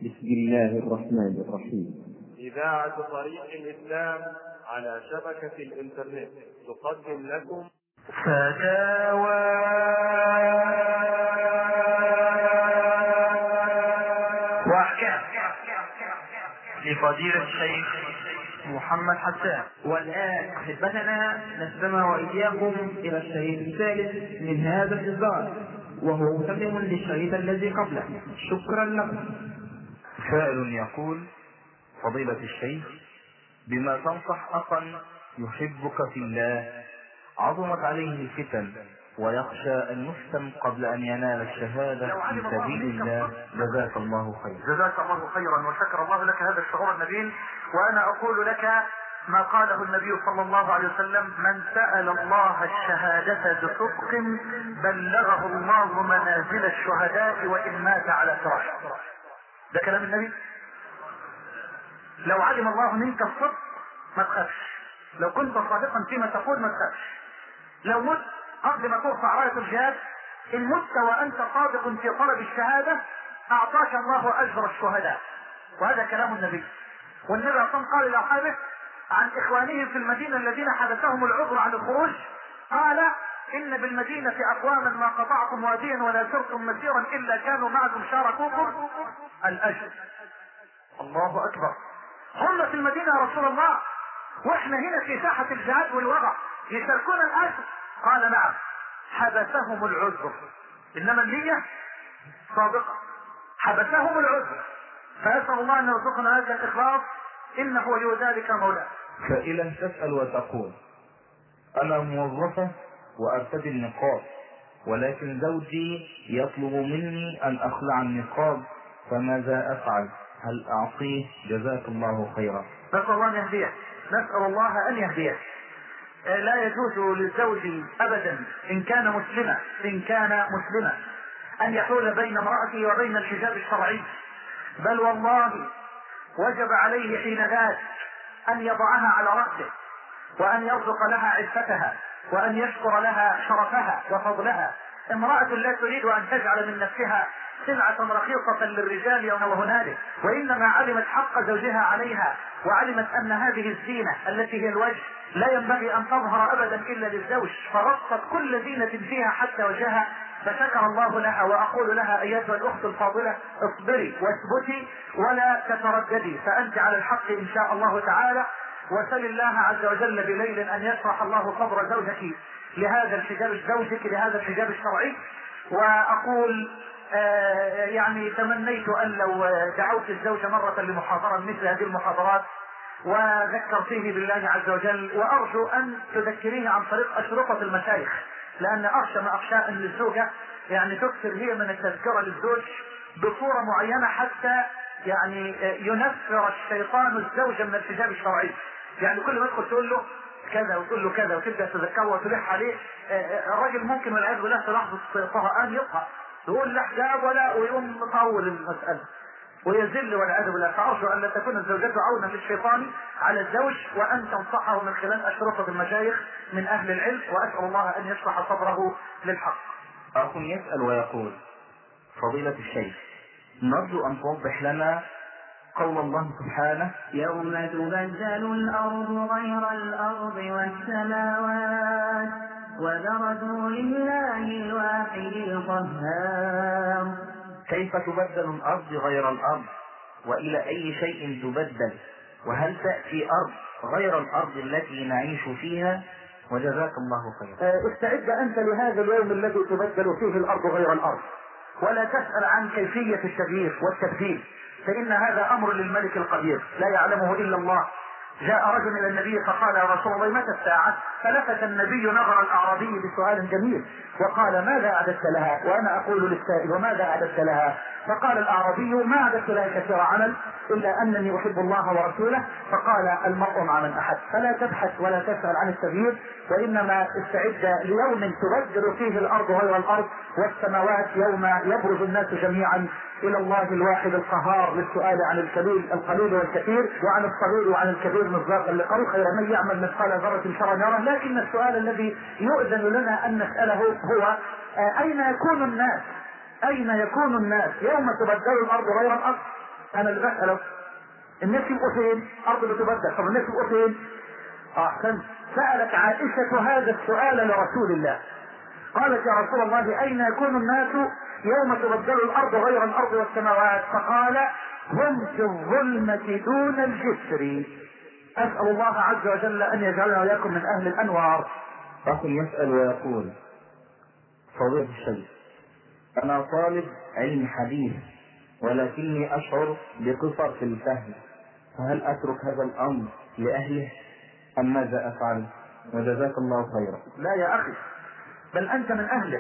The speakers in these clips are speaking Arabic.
بسم الله الرحمن الرحيم. إذاعة طريق الإسلام على شبكة الإنترنت تقدم لكم فتاوى وأحكام لفضيلة الشيخ محمد حسان. والآن أحبتنا نستمع وإياكم إلى الشريط الثالث من هذا الإصدار، وهو متمم للشريط الذي قبله. شكرا لكم. سائل يقول: فضيلة الشيخ، بما تنصح أخا يحبك في الله عظمت عليه الفتن ويخشى أن يفتن قبل أن ينال الشهادة في سبيل الله، جزاك الله خيرا. جزاك الله خيرا وشكر الله لك هذا الشعور النبيل. وأنا أقول لك ما قاله النبي صلى الله عليه وسلم: من سأل الله الشهادة بصدق بلغه الله منازل الشهداء وإن مات على فراشه. ده كلام النبي. لو علم الله منك الصدق ما تخافش، لو كنت صادقا فيما تقول ما تخافش. لو مت قبل ما ترفع راية الجهاد، إن مت وأنت صادق في طلب الشهادة أعطاك الله أجر الشهداء. وهذا كلام النبي. والنبي صلى الله عليه وسلم قال لأصحابه عن إخوانهم في المدينة الذين حدثهم العذر عن الخروج، قال: إن بالمدينة أقواما ما قطعتم واديا ولا سرتم مسيرا إلا كانوا معكم شاركوكم الأجر. الله أكبر. هم في المدينة يا رسول الله واحنا هنا في ساحة الجهاد والوضع يشاركون الأجر؟ قال: نعم. حبسهم العذر، إنما النية صادقة. حبسهم العذر، فأسأل الله أن يرزقنا هذا الإخلاص، إنه ولي ذلك مولاه. سائلا تسأل وتقول: أنا موظفة وأرتدي النقاب، ولكن زوجي يطلب مني أن أخلع النقاب، فماذا أفعل؟ هل أعطيه؟ جزاك الله خيرا. نسأل الله أن يهديه، نسأل الله أن يهديه. لا يجوز للزوج أبدا إن كان مسلما أن يحول بين امرأته وبين الحجاب الشرعي، بل والله وجب عليه حين ذاك أن يضعها على رأسه، وأن يرزق لها عفتها، وأن يشكر لها شرفها وفضلها. امرأة لا تريد أن تجعل من نفسها سلعة رخيصة للرجال يوم وهنالك، وإنما علمت حق زوجها عليها، وعلمت أن هذه الزينة التي هي الوجه لا ينبغي أن تظهر أبدا إلا للزوج، فرصت كل زينة فيها حتى وجهها، فشكر الله لها. وأقول لها أيتها الأخت الفاضلة: اصبري واثبتي ولا تترددي، فأنت على الحق إن شاء الله تعالى. وسل الله عز وجل بليل أن يشرح الله صدر زوجك لهذا الحجاب الشرعي. وأقول يعني تمنيت أن لو دعوت الزوج مرة لمحاضرة مثل هذه المحاضرات وذكرتيه بالله عز وجل، وأرجو أن تذكريه عن طريق أشرطة المشايخ، لأن أخشى ما أخشى أن الزوجة يعني تكثر هي من التذكرة للزوج بصورة معينة حتى يعني ينفر الشيطان الزوج من الحجاب الشرعي. يعني كل ما يدخل تقول له كذا وتقول له كذا وتبدأ تذكره وتلح عليه، الراجل ممكن والعياذ بالله في لحظة طهقان يطهق، يقول لا حجاب ولا، ويقوم مطول المسألة ويذل والعياذ بالله. فأرجو أن لا تكون الزوجة عونا للشيطان على الزوج، وأن تنصحه من خلال أشرطة المشايخ من أهل العلم، وأسأل الله أن يشرح صدره للحق. أخ يسأل ويقول: فضيلة الشيخ، نرجو أن توضح لنا قول الله سبحانه: يوم تبدل الأرض غير الأرض والسماوات وبرزوا لله الواحد القهار. كيف تبدل الأرض غير الأرض؟ وإلى أي شيء تبدل؟ وهل تأتي أرض غير الأرض التي نعيش فيها؟ وجزاك الله خيرا. استعد أنت لهذا اليوم الذي تبدل فيه الأرض غير الأرض، ولا تسأل عن كيفية التغيير والتبديل، فإن هذا أمر للملك القدير لا يعلمه إلا الله. جاء رجل إلى النبي فقال: يا رسول الله متى الساعة؟ فلفت النبي نظر الأعرابي بسؤال جميل وقال: ماذا أعددت لها؟ وأنا أقول للسائل: وماذا أعددت لها؟ فقال الأعرابي: ما أعددت لها كثير عمل إلا أنني أحب الله ورسوله. فقال: المرء مع من أحب. فلا تبحث ولا تسأل عن التغيير، وإنما استعد ليوم تبدل فيه الأرض غير الأرض والسماوات، يوم يبرز الناس جميعا إلى الله الواحد القهار للسؤال عن القليل والكثير، وعن الصغير وعن الكبير مصداقا لقول: خير من يعمل مثقال ذرة شرا يره. لكن السؤال الذي يؤذن لنا أن نسأله هو: أين يكون الناس يوم تبدل الأرض غير الأرض؟ انا اللي بسأله الناس يبقوا فين؟ ارض بتبدل، طب الناس يبقوا فين؟ احسن. سألت عائشة هذا السؤال لرسول الله، قالت يا رسول الله اين يكون الناس يوم تبدل الارض غير الارض والسماوات؟ فقال هم في الظلمة دون الجسر. اسأل الله عز وجل ان يجعلنا واياكم من اهل الانوار. اخ يسأل ويقول فضيلة الشيخ انا طالب علم حديث ولكني اشعر بقصر في الفهم، فهل اترك هذا الامر لاهله ام ماذا افعل؟ وجزاك الله خيرا. لا يا اخي، بل انت من اهله،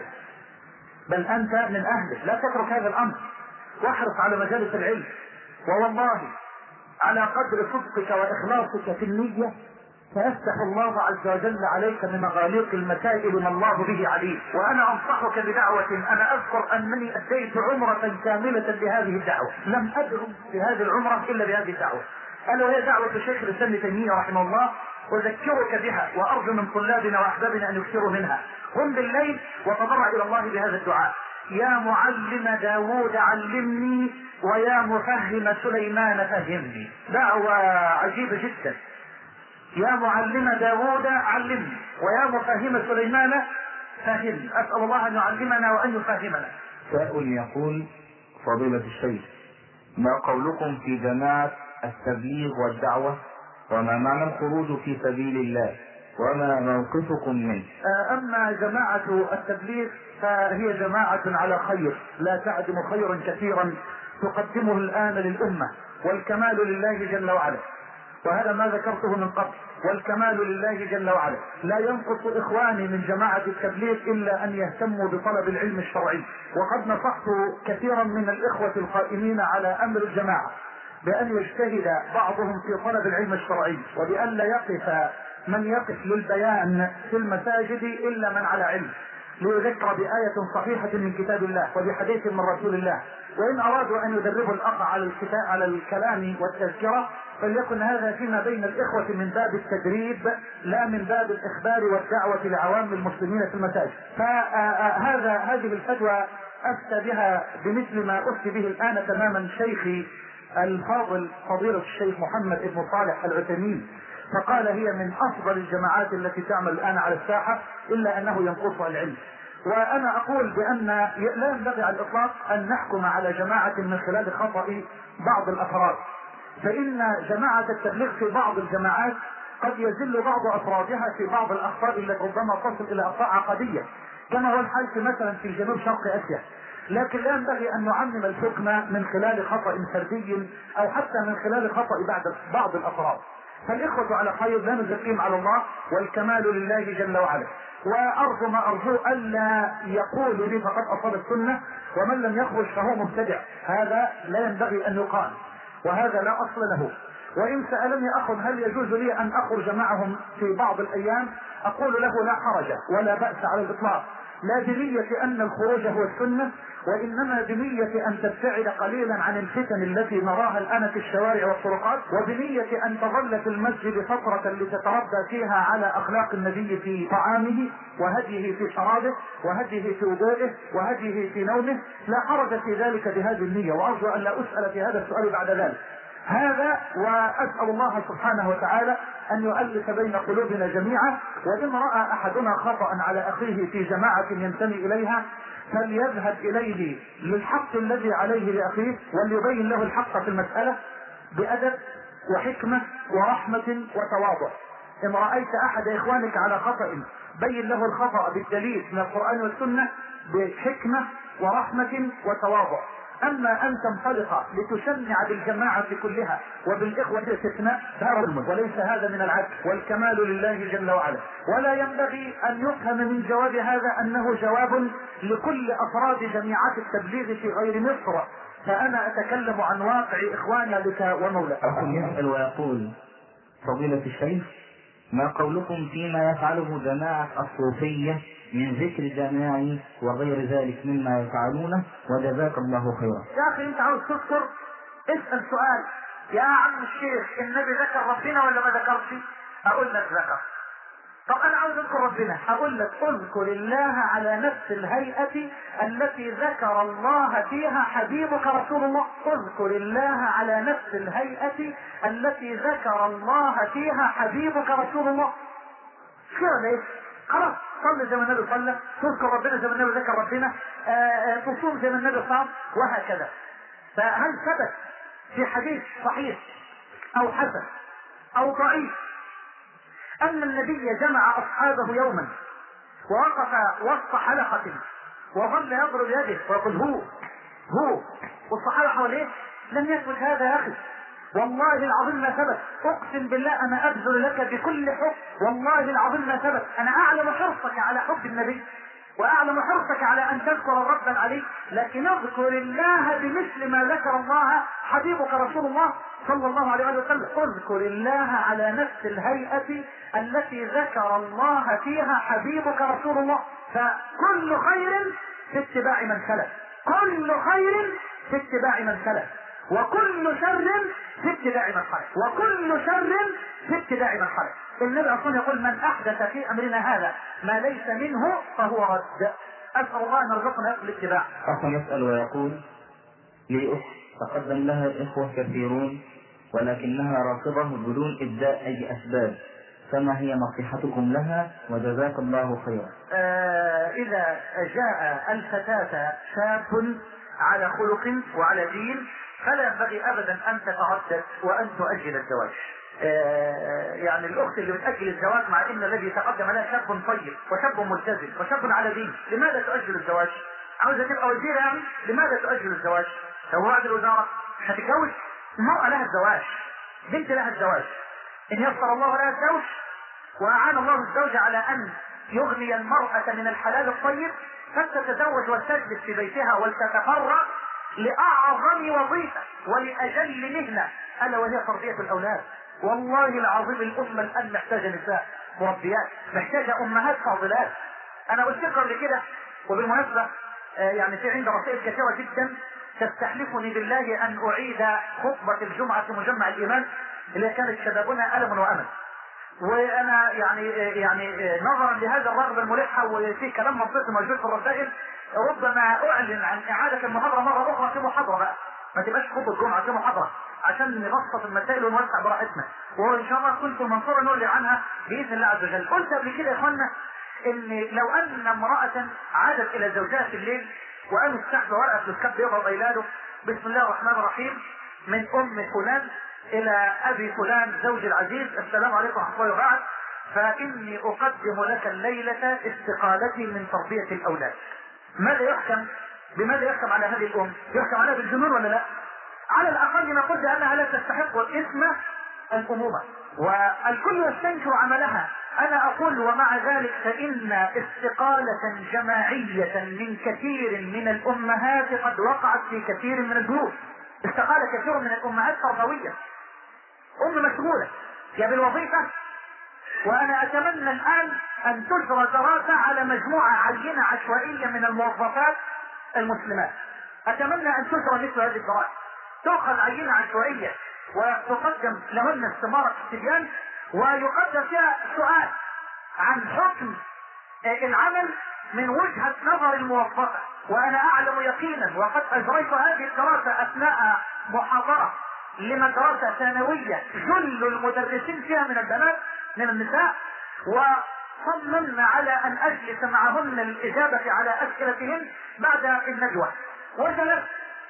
بل انت من اهله، لا تترك هذا الامر واحرص على مجالس العلم، ووالله على قدر صدقك واخلاصك في النية فيفتح الله عز وجل عليك من مغاليق المسائل ما الله به عليم. وانا انصحك بدعوة، انا اذكر انني اديت عمرة كاملة لهذه الدعوة، لم ادعم بهذه العمرة الا بهذه الدعوة، الا وهي دعوة الشيخ الاسلام ابن تيمية رحمه الله، اذكرك بها وارجو من طلابنا واحبابنا ان يكثروا منها. قم بالليل وتضرع الى الله بهذا الدعاء: يا معلم داوود علمني ويا مفهم سليمان فهمني. دعوة عجيبة جدا. يا معلم داوود علمني ويا مفهم سليمان فهمني. اسأل الله ان يعلمنا وان يفهمنا. سائل يقول فضيلة الشيخ ما قولكم في جماعة التبليغ والدعوة، وما معنى الخروج في سبيل الله، وما موقفكم منه؟ اما جماعة التبليغ فهي جماعة على خير لا تعدم خيرا كثيرا تقدمه الان للامة، والكمال لله جل وعلا، وهذا ما ذكرته من قبل، والكمال لله جل وعلا. لا ينقص اخواني من جماعة التبليغ الا ان يهتموا بطلب العلم الشرعي، وقد نصحت كثيرا من الاخوة القائمين على امر الجماعة بان يجتهد بعضهم في طلب العلم الشرعي، وبان لا يقف من يقف للبيان في المساجد الا من على علم، ليذكر بآية صحيحة من كتاب الله وبحديث من رسول الله. وإن أرادوا أن يدربوا الأخ على الكلام والتذكرة فليكن هذا فيما بين الإخوة من باب التدريب لا من باب الإخبار والدعوة لعوام المسلمين في المساجد. هذه الفتوى أفتى بها بمثل ما أفتي به الآن تماما شيخي الفاضل فضيلة الشيخ محمد بن صالح العثيمين، فقال هي من افضل الجماعات التي تعمل الان على الساحة، الا انه ينقصها العلم. وانا اقول بان لا ينبغي على الاطلاق ان نحكم على جماعة من خلال خطأ بعض الافراد، فان جماعة التبليغ في بعض الجماعات قد يزل بعض افرادها في بعض الاخطاء التي ربما تصل الى اخطاء عقدية، كما هو الحال في مثلا في جنوب شرق اسيا. لكن لا ينبغي ان نعمم الحكم من خلال خطأ فردي او حتى من خلال خطأ بعض الافراد. فالاخوة على خير، لا نزكيهم على الله، والكمال لله جل وعلا. وارجو ما ارجو الا يقول لي فقد اصاب السنة ومن لم يخرج فهو مبتدع، هذا لا ينبغي ان يقال، وهذا لا اصل له. وان سألني اخ هل يجوز لي ان اخرج معهم في بعض الايام، اقول له لا حرج ولا بأس على الاطلاق، لا بنية ان الخروج هو السنة، وانما بنية ان تبتعد قليلا عن الفتن التي نراها الان في الشوارع والطرقات، وبنية ان تظل في المسجد فترة لتتربى فيها على اخلاق النبي في طعامه وهديه في شرابه وهديه في وضوئه وهديه في نومه. لا حرج في ذلك بهذه النية، وارجو ان لا اسأل في هذا السؤال بعد ذلك. هذا واسأل الله سبحانه وتعالى ان يؤلف بين قلوبنا جميعا. وان رأى احدنا خطأ على اخيه في جماعة ينتمي اليها فليذهب اليه للحق الذي عليه لاخيه، وليبين له الحق في المسألة بأدب وحكمة ورحمة وتواضع. ان رأيت احد اخوانك على خطأ بين له الخطأ بالدليل من القرآن والسنة بحكمة ورحمة وتواضع. اما ان تنطلق لتشنع بالجماعة كلها وبالاخوة استثناء فهذا وليس هذا من العدل، والكمال لله جل وعلا. ولا ينبغي ان يفهم من جواب هذا انه جواب لكل افراد جماعات التبليغ في غير مصر، فانا اتكلم عن واقع اخواننا بك ومولاك. يسأل ويقول فضيلة الشيخ ما قولكم فيما يفعله جماعة الصوفية من ذكر جماعي وغير ذلك مما يفعلونه، وجزاك الله خيرا. يا اخي انت عاوز تذكر اسأل سؤال: يا عم الشيخ النبي ذكر ربنا ولا ما ذكرش؟ اقول لك ذكر. طب انا عاوز اذكر ربنا، هقول لك اذكر الله على نفس الهيئة التي ذكر الله فيها حبيبك رسول الله. اذكر الله على نفس الهيئة التي ذكر الله فيها حبيبك رسول الله. كده ليه؟ خلاص صلي زي ما النبي صلى، تذكر ربنا زي ما النبي ذكر ربنا، تصوم زي ما النبي صام، وهكذا. فهل ثبت في حديث صحيح او حسن او ضعيف ان النبي جمع اصحابه يوما ووقف وسط حلقة وظل يضرب يده ويقول هو والصحابة حواليه؟ لم يثبت هذا يا اخي، والله العظيم ما ثبت. اقسم بالله انا ابذل لك بكل حب، والله العظيم ما ثبت. انا اعلم حرصك على حب النبي واعلم حرصك على ان تذكر الرب العلي، لكن اذكر الله بمثل ما ذكر الله حبيبك رسول الله صلى الله عليه وسلم. اذكر الله على نفس الهيئة التي ذكر الله فيها حبيبك رسول الله. فكل خير في اتباع من سلف، كل خير في اتباع من سلف، وكل شر في اتباع من خلف، وكل شر في اتباع من خلف. النبي اصلا يقول من احدث في امرنا هذا ما ليس منه فهو رد. اسال الله ان يرزقنا الاتباع. اخ يسال ويقول لي اخت تقدم لها اخوه كثيرون ولكنها رافضه بدون ابداء اي اسباب، فما هي نصيحتكم لها وجزاك الله خيرا؟ اذا جاء الفتاة شاب على خلق وعلى دين فلا ينبغي ابدا ان تتردد وان تؤجل الزواج. يعني الاخت اللي بتأجل الزواج مع ان الذي تقدم لها شاب طيب وشاب ملتزم وشاب على دين، لماذا تؤجل الزواج؟ عاوزة تبقى وزيرة يعني؟ لماذا تؤجل الزواج؟ لو بعد الوزارة مش هتتجوز؟ المرأة لها الزواج، بنت لها الزواج، ان يسر الله لها الزوج واعان الله الزوج على ان يغني المرأة من الحلال الطيب فتتزوج وتجلس في بيتها ولتتفرغ لأعظم وظيفة ولأجل مهنة ألا وهي تربية الأولاد. والله العظيم الأمة الآن محتاجة نساء مربيات، محتاجة أمهات فاضلات. أنا قلت لكم قبل كده، وبالمناسبة يعني في عندي رسائل كثيرة جدا تستحلفني بالله أن أعيد خطبة الجمعة في مجمع الإيمان اللي كانت شبابنا ألم وأمل. وانا يعني نظرا لهذا الرغبة الملحة وفي كلام منطقي موجود في الرسائل ربما اعلن عن اعادة المحاضرة مرة اخرى في محاضرة بقى، ما تبقاش خطبة الجمعة في محاضرة عشان نبسط المسائل ونوسع براحتنا، وان شاء الله كنت المنصورة نقول عنها باذن الله عز وجل. قلت قبل كده يا اخوانا ان لو ان امرأة عادت الى زوجها في الليل وقامت تحت ورقة تسكب يضرب اولاده بسم الله الرحمن الرحيم من ام فلان الى ابي فلان زوجي العزيز السلام عليكم ورحمة الله وبركاته، فاني اقدم لك الليلة استقالتي من تربية الاولاد. ماذا يحكم؟ بماذا يحكم على هذه الام؟ يحكم عليها بالجنون ولا لا؟ على الاقل نقول بانها لا تستحق اسم الامومة والكل يستنكر عملها. انا اقول ومع ذلك فان استقالة جماعية من كثير من الامهات قد وقعت في كثير من البيوت. استقال كثير من الامهات تربوية، ام مشغولة يا بالوظيفة، وانا اتمنى الان ان تجرى دراسة على مجموعة عينة عشوائية من الموظفات المسلمات. اتمنى ان تجرى مثل هذه الدراسة، تؤخذ عينة عشوائية وتقدم لهن استمارة استبيان ويقدم فيها سؤال عن حكم العمل من وجهة نظر الموظفة. وانا اعلم يقينا وقد اجريت هذه الدراسة اثناء محاضرة لمدرسة ثانوية جل المدرسين فيها من البنات من النساء، وصممنا على ان اجلس معهن للاجابة على اسئلتهن بعد الندوة، وجلست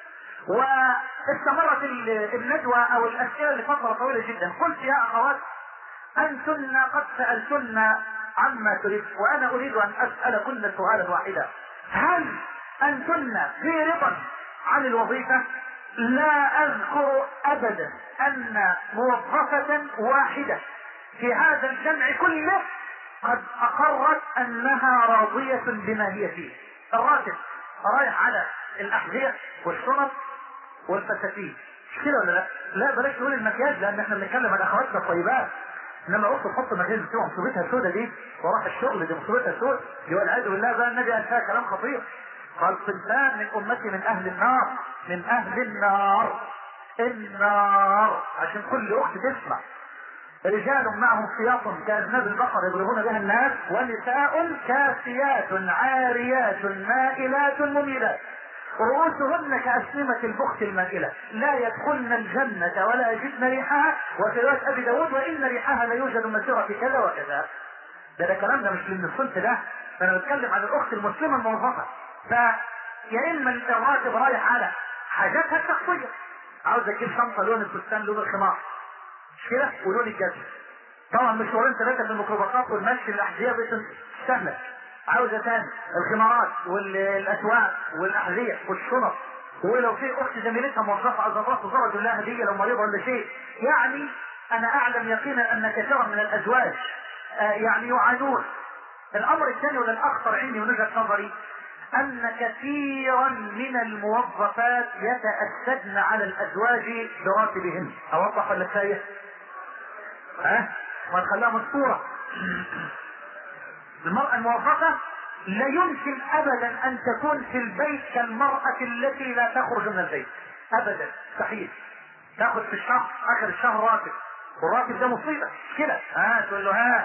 واستمرت الندوة او الاسئلة لفترة طويلة جدا. قلت يا اخوات انتن قد سألتن عما تريد وانا اريد ان اسألكن سؤالا واحدا، هل انتن في رضا عن الوظيفة؟ لا اذكر ابدا ان موظفة واحدة في هذا الجمع كله قد اقرت انها راضية بما هي فيه. الراتب رايح على الاحذية والشنط والفساتين، مش كده ولا لا؟ لا بلاش نقول المكياج لان احنا بنتكلم عن اخواتنا الطيبات، انما اخت تحط مكياج بتبقى مصيبتها السودة دي وراح الشغل دي مصيبتها السودة دي والعياذ بالله. بقى النبي قال فيها كلام خطير، قال صنفان من امتي من اهل النار، من اهل النار، النار، عشان كل اخت تسمع. رجال معهم سياط كأذناب البقر يضربون بها الناس، ونساء كاسيات عاريات مائلات مميلات رؤوسهن كأسنمة البخت المائلة لا يدخلن الجنة ولا يجدن ريحها. وفي رواية أبي داود وإن ريحها لا يوجد مسيرة كذا وكذا. ده كلام ده مش من الصنف ده، فأنا بتكلم عن الأخت المسلمة الموظفة. فيا إما الراتب رايح على حاجاتها الشخصية، عاوز أجيب شنطة لون الفستان لون الخمار مش كده ولون الجزم، طبعا مشوارين ثلاثة في الميكروباصات والمشي الأحذية بتستهلك، عاوزة تاني الخمارات والأسواق والأحذية والشنط، ولو في أخت زميلتها موظفة أزرات وزرد لها هدية لو مريضة ولا شيء. يعني أنا أعلم يقينا أن كثيرا من الأزواج يعني يعانون. الأمر الثاني والأخطر عندي من وجهة نظري أن كثيرا من الموظفات يتأسدن على الأزواج براتبهن. أوضح ولا كفاية؟ ما تخليها مذكورة. المرأة الموظفة لا يمكن أبدا أن تكون في البيت كالمرأة التي لا تخرج من البيت أبدا، مستحيل. تاخذ في الشهر آخر الشهر راتب، والراتب ده مصيبة كده. تقول له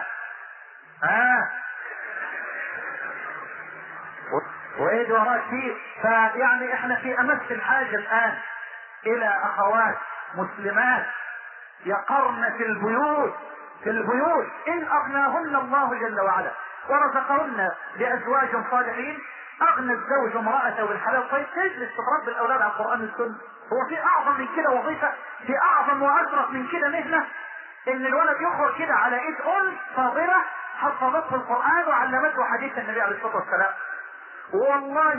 وايه وراء كتير. فيعني احنا في امس الحاجة الان الى اخوات مسلمات يقرن في البيوت ان اغناهن الله جل وعلا ورزقهن بازواج صالحين. اغنى الزوج امرأته بالحلال طيب تجلس تربي الاولاد على القرآن والسنة. هو في اعظم من كده وظيفة؟ في اعظم واشرف من كده مهنة ان الولد يخرج كده على ايد ام فاضلة حفظته القرآن وعلمته حديث النبي عليه الصلاة والسلام. والله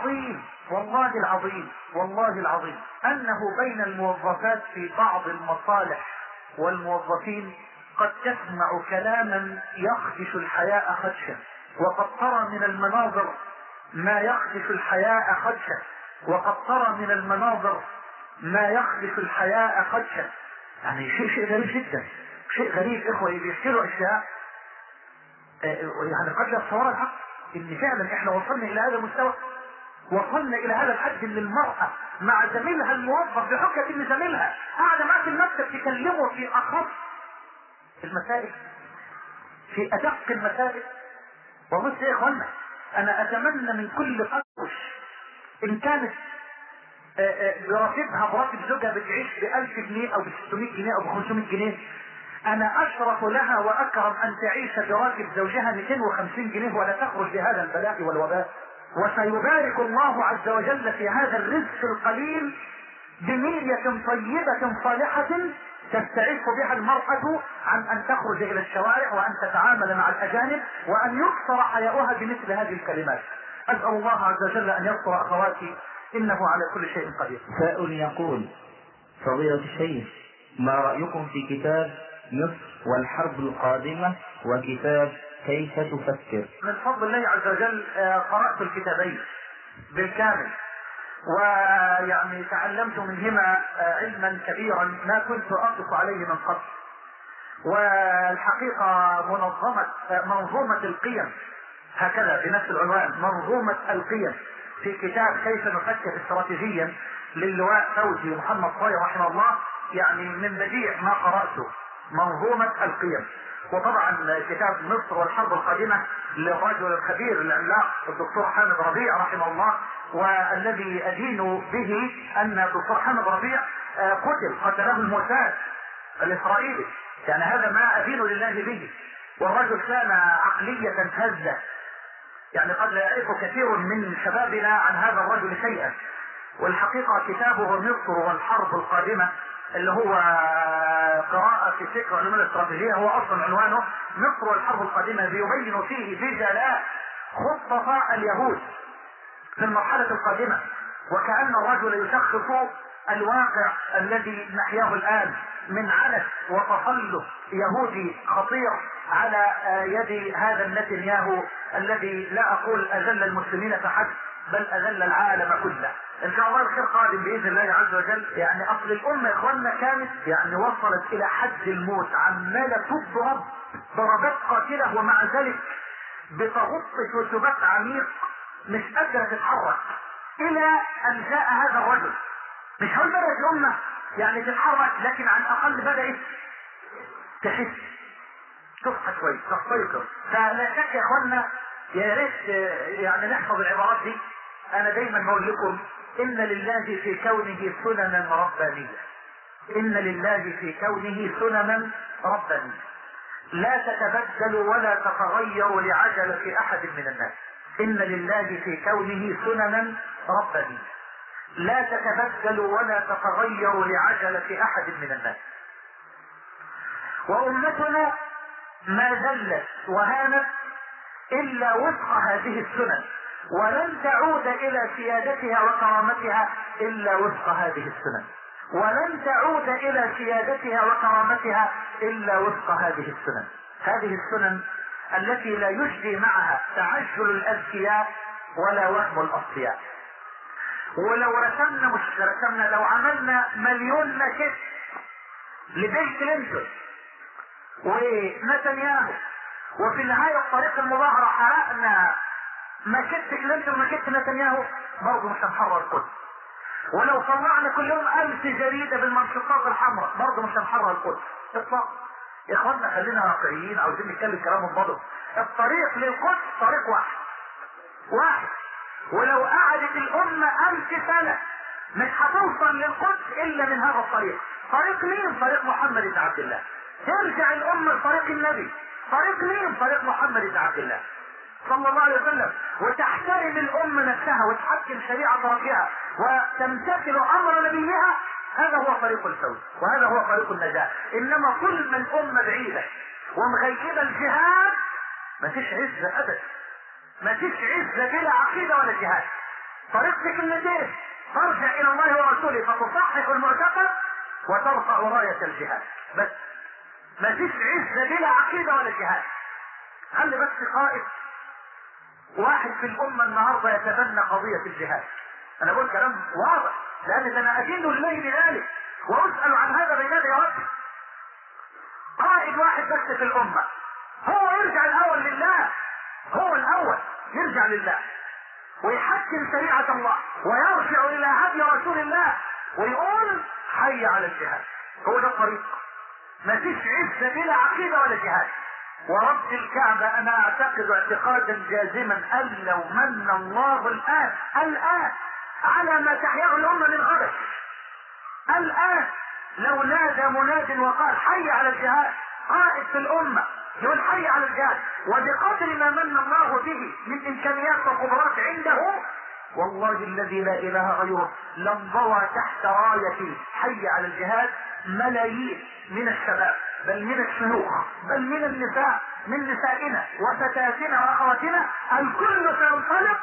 العظيم انه بين الموظفات في بعض المصالح والموظفين قد تسمع كلاما يخدش الحياء خدشا، وقد ترى من المناظر ما يخدش الحياء خدشا، يعني شيء غريب جدا، شيء غريب. اخوة بيحكوا اشياء يعني قد لا تصور الحق ان فعلا احنا وصلنا الى هذا المستوى، وصلنا الى هذا الحد ان المرأة مع زميلها الموظف بحجة ان زميلها قاعدة معاه في المكتب تكلمه في اخص المسائل، في ادق المسائل. وبص يا اخوانا انا اتمنى من كل قوش ان كانت براتبها براتب زوجها بتعيش ب1000 جنيه او ب600 جنيه او ب500 جنيه، انا اشرف لها واكرم ان تعيش براتب زوجها 250 جنيه ولا تخرج بهذا البلاء والوباء. وسيبارك الله عز وجل في هذا الرزق القليل بنية طيبة صالحة تستعف بها المرأة عن ان تخرج الى الشوارع وان تتعامل مع الاجانب وان يكسر حياؤها بمثل هذه الكلمات. اسأل الله عز وجل ان يستر اخواتي انه على كل شيء قدير. سائل يقول: فضيلة الشيخ، ما رأيكم في كتاب مصر والحرب القادمة وكتاب كيف تفكر؟ من فضل الله عز وجل قرأت الكتابين بالكامل، ويعني تعلمت منهما علما كبيرا ما كنت أقف عليه من قبل. والحقيقة منظومة القيم هكذا بنفس العنوان، منظومة القيم، في كتاب كيف نفكر استراتيجيا للواء فوزي محمد طاير رحمه الله، يعني من بديع ما قرأته منظومة القيم. وطبعا كتاب مصر والحرب القادمة للرجل الخبير العملاق الدكتور حامد ربيع رحمه الله، والذي أدين به أن الدكتور حامد ربيع قتله الموساد الإسرائيلي، يعني هذا ما أدين لله به. والرجل كان عقلية هزة، يعني قد لا يعرف كثير من شبابنا عن هذا الرجل شيئا. والحقيقة كتابه مصر والحرب القادمة اللي هو قراءة في فكر علوم الاستراتيجية، هو اصلا عنوانه مصر والحرب القادمة، بيبين فيه بجلاء خطة اليهود في المرحلة القادمة، وكأن الرجل يشخص الواقع الذي نحياه الآن من عنف وتسلط يهودي خطير على يد هذا النتنياهو الذي لا اقول اذل المسلمين فحسب بل اذل العالم كله. ان شاء الله الخير قادم باذن الله عز وجل. يعني اصل الامه يا اخواننا كانت يعني وصلت الى حد الموت، عماله تضرب ضربات قاتله ومع ذلك بتغط في ثبات عميق مش قادره تتحرك، الى ان جاء هذا الرجل. مش هقول بدات الامه يعني تتحرك، لكن على الاقل بدات تحس تصحى كويس تستيقظ. فلا شك يا اخوانا يا ريت يعني نحفظ العبارات دي. انا دايما بقول لكم ان لله في كونه سننا ربانيه، ان لله في كونه سننا ربانيه لا تتبدل ولا تتغير لعجلة احد من الناس. ان لله في كونه سننا ربانيه لا تتبدل ولا تتغير لعجلة احد من الناس. وامتنا ما ذلت وهانت الا وفق هذه السنن، ولن تعود الى سيادتها وكرامتها الا وفق هذه السنن، ولن تعود الى سيادتها وكرامتها الا وفق هذه السنن. هذه السنن التي لا يجدي معها تعجل الاذكياء ولا وهم الاصفياء. ولو رسمنا مش رسمنا، لو عملنا مليون ماكيت لبيل كلينتون ونتنياهو وفي النهاية الطريق المظاهرة حرقنا ماكيت كلينتون وماكيت نتنياهو، برضه مش هنحرر القدس. ولو طلعنا كل يوم 1000 جريدة بالمنشطات الحمراء برضه مش هنحرر القدس اطلاقا. يا اخوانا خلينا واقعيين، عاوزين نتكلم كلام منضبط. الطريق للقدس طريق واحد، ولو قعدت الامة 1000 سنة مش هتوصل للقدس الا من هذا الطريق. طريق مين؟ طريق محمد بن عبد الله. ترجع الامة لطريق النبي. طريق مين؟ طريق محمد بن عبد الله صلى الله عليه وسلم. وتحترم الامة نفسها وتحكم شريعة ربها وتمتثل امر نبيها. هذا هو طريق الفوز وهذا هو طريق النجاة. انما كل من امة بعيدة ومغيبة الجهاد ما فيش عزة ابدا، ما فيش عزة بلا عقيدة ولا جهاد. طريقتك النتيجة ترجع الى الله ورسوله فتصحح المعتقد وترفع راية الجهاد بس. ما فيش عزة بلا عقيدة ولا جهاد. خلي بس قائد واحد في الامة النهاردة يتبنى قضية الجهاد. انا بقول كلام واضح لان انا ادين الليل ذلك واسأل عن هذا بين يدي ربي. قائد واحد بس في الامة هو يرجع الاول لله، هو الاول يرجع لله ويحكم شريعة الله ويرجع الى هدي رسول الله ويقول حي على الجهاد. هو ده الطريق. ما فيش عزة بلا عقيدة ولا جهاد. ورب الكعبة انا اعتقد اعتقادا جازما ان لو من الله الان على ما تحياه الامة من غرش، الان لو نادى مناد وقال حي على الجهاد، قائد في الامة يقول حي على الجهاد وبقدر ما من الله به من امكانيات وقدرات عنده، والله الذي لا اله غيره لانضوى تحت راية حي على الجهاد ملايين من الشباب بل من الشيوخ بل من النساء، من نسائنا وفتاتنا واخواتنا الكل سينطلق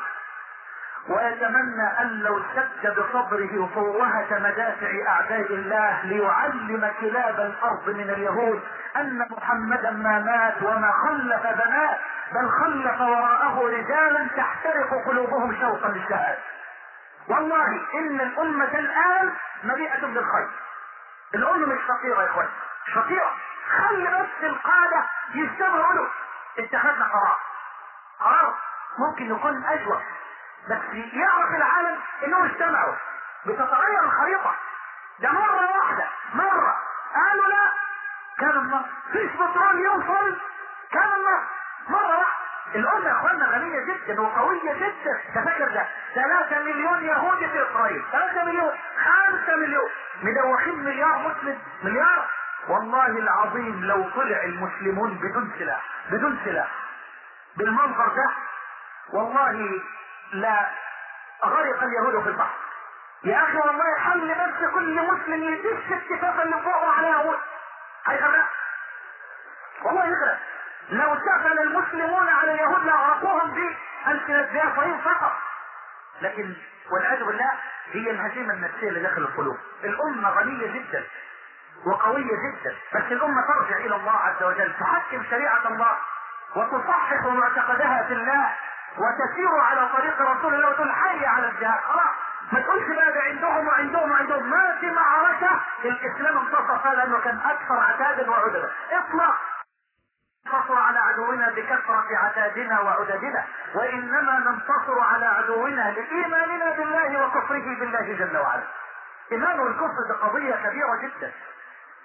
ويتمنى ان لو سد بصبره فوهة مدافع اعداء الله ليعلم كلاب الارض من اليهود ان محمدا ما مات وما خلف بنات بل خلف وراءه رجالا تحترق قلوبهم شوقا للشهادة. والله ان الامة الان مليئة بالخير. الامة مش فقيرة يا اخوان، مش فقيرة. خلي بس القادة يستمعوا له. اتخذنا قرار ممكن يكون اجود بس يعرف العالم انه اجتمعوا بتتغير الخريطة. ده مرة واحدة قالوا لا كان النصر فيش بترول يوصل كان النصر مرة واحدة. الأمة يا اخوانا غنية جدا وقوية جدا. تفكر ده 3 مليون يهودي في اسرائيل، 3 مليون 5 مليون مدوخين مليار مسلم مليار. والله العظيم لو طلع المسلمون بدون سلاح بالمنظر ده والله لا غرق اليهود في البحر. يا اخي والله حل بس كل مسلم يدش الكتاب اللي فوقه على يهود هيغرق والله يغرق. لو دخل المسلمون على اليهود لاغرقوهم بألسنة زيافين فقط. لكن والعياذ بالله هي الهزيمة النفسية اللي داخل القلوب. الامة غنية جدا وقوية جدا بس الامة ترجع الى الله عز وجل تحكم شريعة الله وتصحح معتقدها في الله وتسير على طريق رسول الله وتقول حي على الجهاد. خلاص ما تقولش بقى ده عندهم ما في معركة الاسلام انتصر فيها لانه كان اكثر عتادا وعددا اطلق. ننتصر على عدونا بكثرة عتادنا وعددنا وانما ننتصر على عدونا لايماننا بالله وكفره بالله جل وعلا. ايمان والكفر ده قضية كبيرة جدا،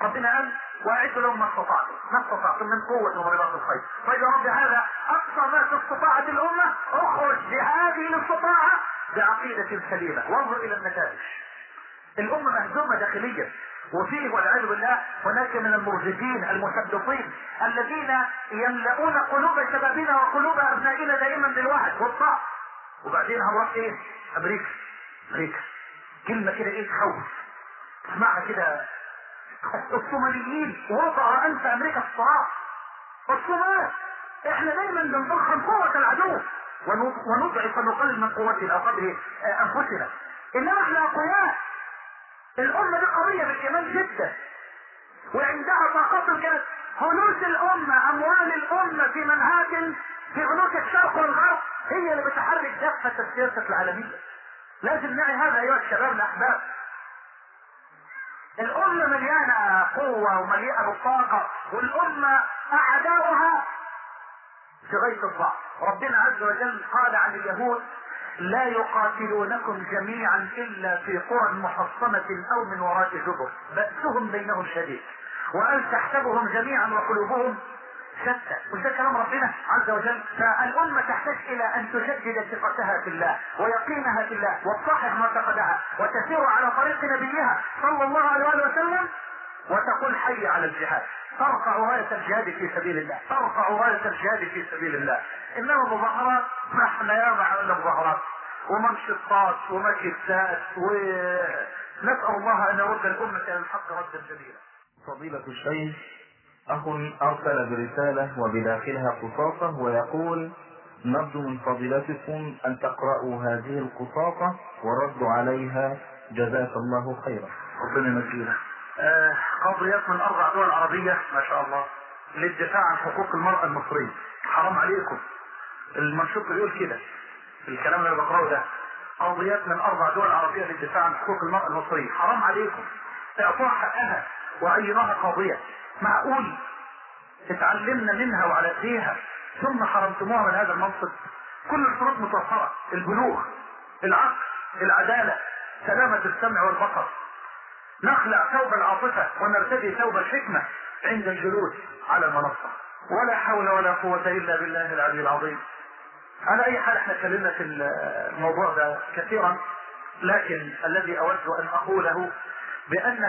ربنا قال واعدوا لهم ما استطعتم من قوة ومرباط الخير. طيب يا رب هذا اقصى ما في استطاعة الامة، اخرج بهذه الاستطاعة بعقيدة سليمة وانظر الى النتائج. الامة مهزومة داخليا، وفيه والعياذ بالله هناك من المرجفين المثبطين الذين يملؤون قلوب شبابنا وقلوب ابنائنا دائما بالوعد والطاعة. وبعدين هنروح ايه؟ امريكا كلمة كده ايه؟ خوف. اسمعها كده، الصوماليين وضع انت امريكا في الصراع. الصومال احنا دايما بنضخم قوة العدو ونضعف ونقلل من قوتنا او قدر انفسنا، انما احنا اقوياء. الامة دي قوية بالايمان جدا، وعندها طاقات. كانت هنوس الامة، اموال الامة في منهاج في هنوس الشرق والغرب هي اللي بتحرك دفة السياسة العالمية. لازم نعي هذا ايها الشباب الاحباب. الامة مليانة قوة ومليئة بالطاقة، والامة اعداؤها في غاية الضعف. ربنا عز وجل قال عن اليهود لا يقاتلونكم جميعا الا في قرى محصنة او من وراء جدر بأسهم بينهم شديد وان تحسبهم جميعا وقلوبهم شتى. وده كلام ربنا عز وجل. فالامة تحتاج الى ان تجدد ثقتها في الله ويقينها في الله وتصحح معتقدها وتسير على طريق نبيها صلى الله عليه وسلم وتقول حي على الجهاد، ترفع راية الجهاد في سبيل الله، ترفع راية الجهاد في سبيل الله. انما مظاهرات، ما احنا ياما عملنا مظاهرات ومنشطات ومكسات، ونسأل الله ان يرد الامة الى الحق ردا جميلا. فضيلة الشيخ، أخ أرسل برسالة وبداخلها قصاصة ويقول نرجو من فضيلتكم أن تقرأوا هذه القصاصة وردوا عليها جزاك الله خيرا. ربنا يمجينا. قضيات من 4 دول عربية ما شاء الله للدفاع عن حقوق المرأة المصرية. حرام عليكم، المنشط بيقول كده، الكلام اللي بقرأه ده قضيات من 4 دول عربية للدفاع عن حقوق المرأة المصرية. حرام عليكم، اعطوها حقها وعينوها قضية. معقول اتعلمنا منها وعلى ايديها ثم حرمتموها من هذا المنصب؟ كل الشروط متوفرة، البلوغ، العقل، العدالة، سلامة السمع والبصر. نخلع ثوب العاطفة ونرتدي ثوب الحكمة عند الجلوس على المنصة. ولا حول ولا قوة الا بالله العلي العظيم. على اي حال احنا اتكلمنا في الموضوع ده كثيرا، لكن الذي اود ان اقوله بان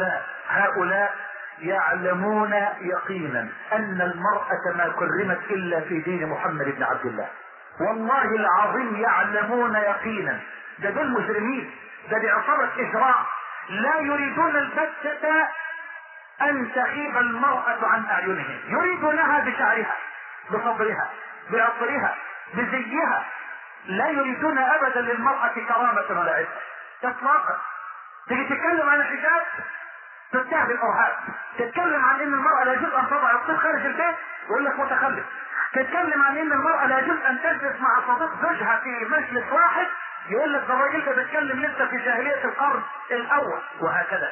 هؤلاء يعلمون يقينا ان المرأة ما كرمت الا في دين محمد بن عبد الله. والله العظيم يعلمون يقينا. ده دول مجرمين، ده عصابة اجراء لا يريدون البتة ان تغيب المرأة عن اعينهم. يريدونها بشعرها، بصبرها، بعطرها، بزيها. لا يريدون ابدا للمرأة كرامة ولا عزة اطلاقا. تيجي تتكلم عن الحجاب تتهم بالارهاب، تتكلم عن ان المرأة لا يجوز ان تضع الطفل خارج البيت يقول لك متخلف، تتكلم عن ان المرأة لا يجوز ان تجلس مع صديق زوجها في مجلس واحد يقول لك ده الراجل ده بيتكلم لسه في جاهلية القرن الاول، وهكذا.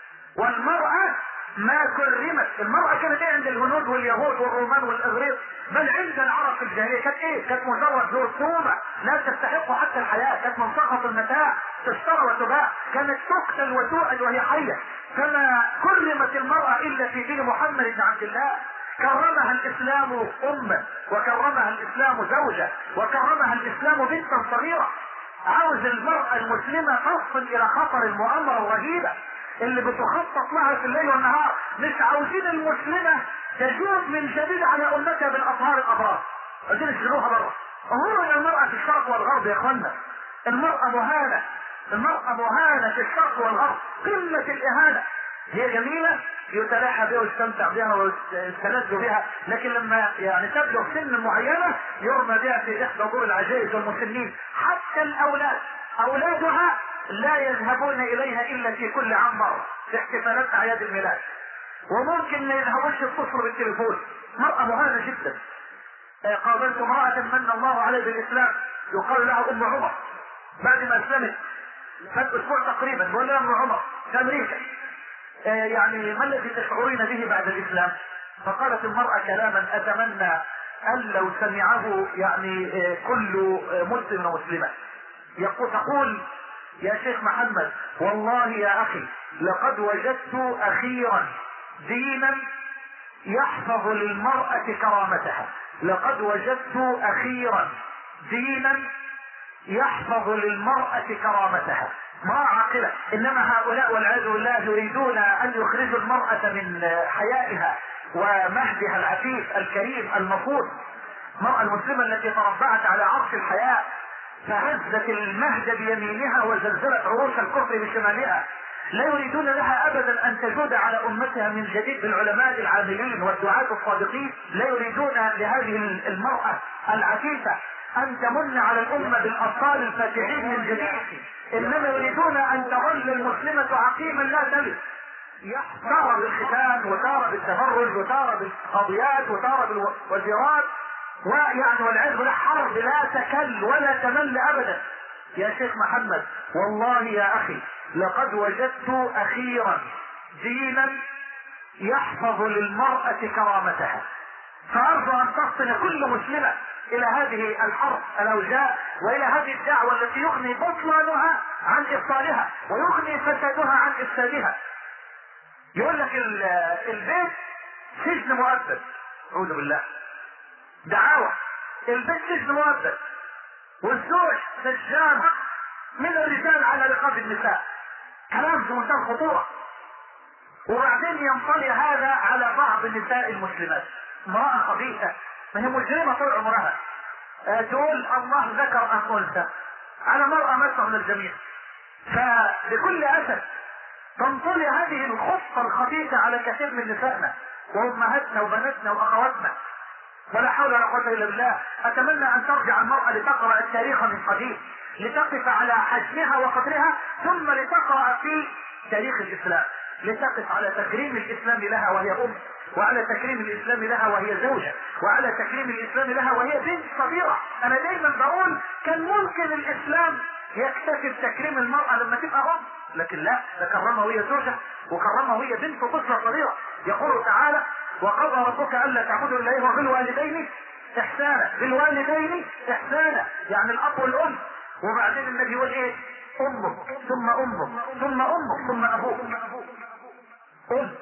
والمرأة ما كرمت. المرأة كانت ايه عند الهنود واليهود والرومان والاغريق، بل عند العرب في الجاهلية كانت ايه؟ كانت مجرد جرثومة لا تستحق حتى الحياة، كانت منطقة المتاع تشترى وتباع، كانت تقتل وتؤد وهي حية. فما كرمت المرأة الا في دين محمد بن عبد الله. كرمها الاسلام امة، وكرمها الاسلام زوجة، وكرمها الاسلام بنتا صغيرة. عاوز المرأة المسلمة تصل الى خطر المؤامرة الرهيبة اللي بتخطط لها في الليل والنهار. مش عاوزين المسلمة تجوز من جديد على امتها بالاطهار الابرار، عايزين يشغلوها بره. انظروا المرأة في الشرق والغرب يا اخوانا، المرأة مهانة، المرأة مهانة في الشرق والغرب، قمة الاهانة. هي جميلة يتلاحى بها ويستمتع بها ويستلذ بها، لكن لما يعني تبلغ سن معينة يرمى بها في احدى دور العجائز والمسنين. حتى الاولاد، اولادها لا يذهبون اليها الا في كل عام مرة في احتفالات اعياد الميلاد، وممكن ما يذهبوش يتصلوا بالتليفون. مرأة مهانة جدا. قابلت امرأة من الله عليه بالاسلام يقال لها ام عمر، بعد ما اسلمت فات اسبوع تقريبا بقول لها ام عمر في امريكا، يعني ما الذي تشعرين به بعد الاسلام؟ فقالت المرأة كلاما اتمنى ان لو سمعه يعني كل مسلم ومسلمة. تقول يا شيخ محمد والله يا اخي لقد وجدت اخيرا دينا يحفظ للمرأة كرامتها. لقد وجدت أخيرا دينا يحفظ للمرأة كرامتها. امرأة عاقلة. انما هؤلاء والعياذ بالله يريدون ان يخرجوا المرأة من حيائها ومهدها العفيف الكريم المفروض. المرأة المسلمة التي تربعت على عرش الحياء فهزت المهد بيمينها وزلزلت عروش الكفر بشمالها. لا يريدون لها ابدا ان تجود على امتها من جديد بالعلماء العاملين والدعاة الصادقين. لا يريدون لهذه المرأة العفيفة ان تمن على الامة بالاطفال الفاتحين من جديد، انما يريدون ان تظل المسلمة عقيما لا تلد. تارة بالختان وتارة بالتبرج وتارة بالقضيات وتارة بالوزيرات، ويعني والعياذ بالله حرب لا تكل ولا تمل ابدا. يا شيخ محمد والله يا اخي لقد وجدت اخيرا دينا يحفظ للمرأة كرامتها. فارجو ان تفطن كل مسلمة الى هذه الحرب الاوجاع والى هذه الدعوة التي يغني بطلانها عن ابطالها ويغني فسادها عن افسادها. يقول لك البيت سجن مؤبد. اعوذ بالله. دعاوى البيت سجن مؤبد والزوج سجان من الرجال على رقاب النساء. كلام في منتهى الخطورة. وبعدين ينطلي هذا على بعض النساء المسلمات. امرأة خبيثة ما هي مجرمة طول عمرها تقول الله ذكر ام انثى على مرأة مسح من الجميع. فبكل اسف تنطلي هذه الخطة الخبيثة على كثير من نسائنا وامهاتنا وبناتنا واخواتنا. ولا حول ولا قوة الا بالله. اتمنى ان ترجع المرأة لتقرأ التاريخ من قديم لتقف على حجمها وقدرها ثم لتقرأ في تاريخ الاسلام لتقف على تكريم الاسلام لها وهي ام، وعلى تكريم الاسلام لها وهي زوجة، وعلى تكريم الاسلام لها وهي بنت صغيرة. انا دايما بقول كان ممكن الاسلام يكتفي بتكريم المرأة لما تبقى ام، لكن لا، ده كرمها وهي زوجة وكرمها وهي بنت طفلة صغيرة. يقول تعالى وقضى ربك الا تعبدوا الا هو بالوالدين احسانا. بالوالدين احسانا يعني الاب والام. وبعدين النبي يقول ايه؟ امك ثم امك ثم امك ثم ابوك. ام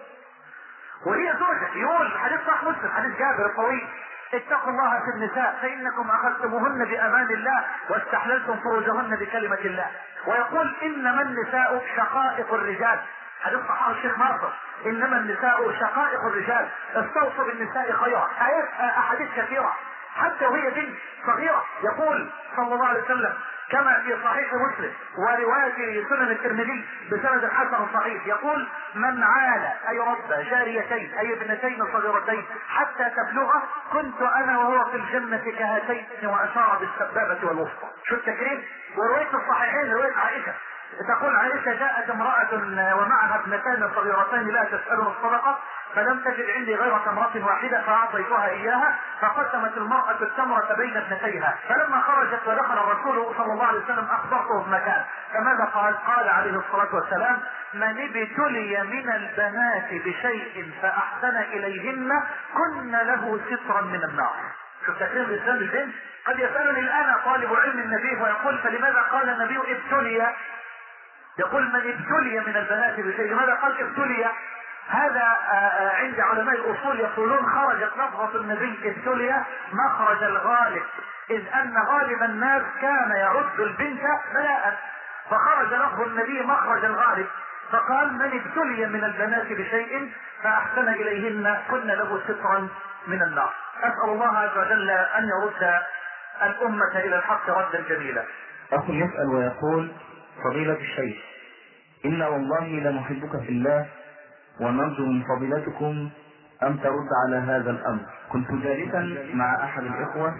وهي زوجة. يقول حديث صح مسلم حديث جابر الطويل اتقوا الله في النساء فانكم اخذتموهن بامان الله واستحللتم فروجهن بكلمة الله. ويقول انما النساء شقائق الرجال. حديث صحيح الشيخ مرضى انما النساء شقائق الرجال استوصوا بالنساء خيرا. احاديث كثيرة حتى وهي بنت صغيرة. يقول صلى الله عليه وسلم كما في صحيح مسلم ورواية سنن الترمذي بسند حسن صحيح يقول من عال اي رب جاريتين اي ابنتين صغيرتين حتى تبلغ كنت انا وهو في الجنة كهاتين واشار بالسبابة والوسطى. شو التكريم. ورواية الصحيحين رواية عائشة تقول عائشة جاءت امرأة ومعها ابنتان صغيرتين لا تسألهم الصدقة فلم تجد عندي غير تمرة واحدة فأعطيتها إياها فقسمت المرأة التمرة بين ابنتيها فلما خرجت ودخل الرسول صلى الله عليه وسلم أخبرته بمكان فماذا قال؟ قال عليه الصلاة والسلام من ابتلي من البنات بشيء فأحسن إليهن كن له سترا من النار. شوف تكريم الإسلام البنت. قد يسألني الآن طالب علم النبي ويقول فلماذا قال النبي ابتلي؟ يقول من ابتلي من البنات بشيء. لماذا قال ابتلي؟ هذا عند علماء الاصول يقولون خرجت لفظة النبي ابتلي مخرج الغالب، اذ ان غالب الناس كان يرد البنت بلاء فخرج لفظ النبي مخرج الغالب فقال من ابتلي من البنات بشيء فاحسن اليهن كن له سترا من النار. اسأل الله عز وجل ان يرد الامة الى الحق ردا جميلا. اخ يسأل ويقول فضيلة الشيخ إن والله لنحبك في الله ونرجو من فضيلتكم أن ترد على هذا الأمر. كنت جالسا مع أحد الإخوة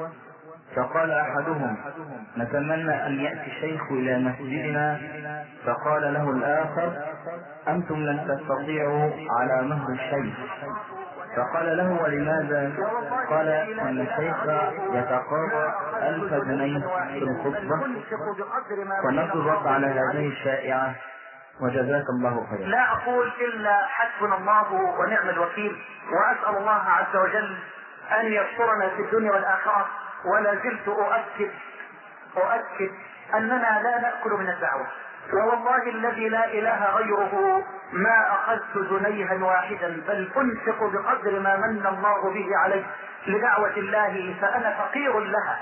فقال أحدهم نتمنى أن يأتي الشيخ إلى مسجدنا فقال له الآخر أنتم لن تستطيعوا على مهر الشيخ فقال له ولماذا؟ قال ان الشيخ يتقاضى 1000 جنيه في الخطبة فنرجو الرد على هذه الشائعة وجزاك الله خيرا. لا اقول الا حسبنا الله ونعم الوكيل واسأل الله عز وجل ان يسترنا في الدنيا والاخرة. ولا زلت اؤكد اننا لا نأكل من الدعوة ووالله الذي لا اله غيره ما اخذت جنيها واحدا، بل انفق بقدر ما من الله به علي لدعوة الله، فانا فقير لها.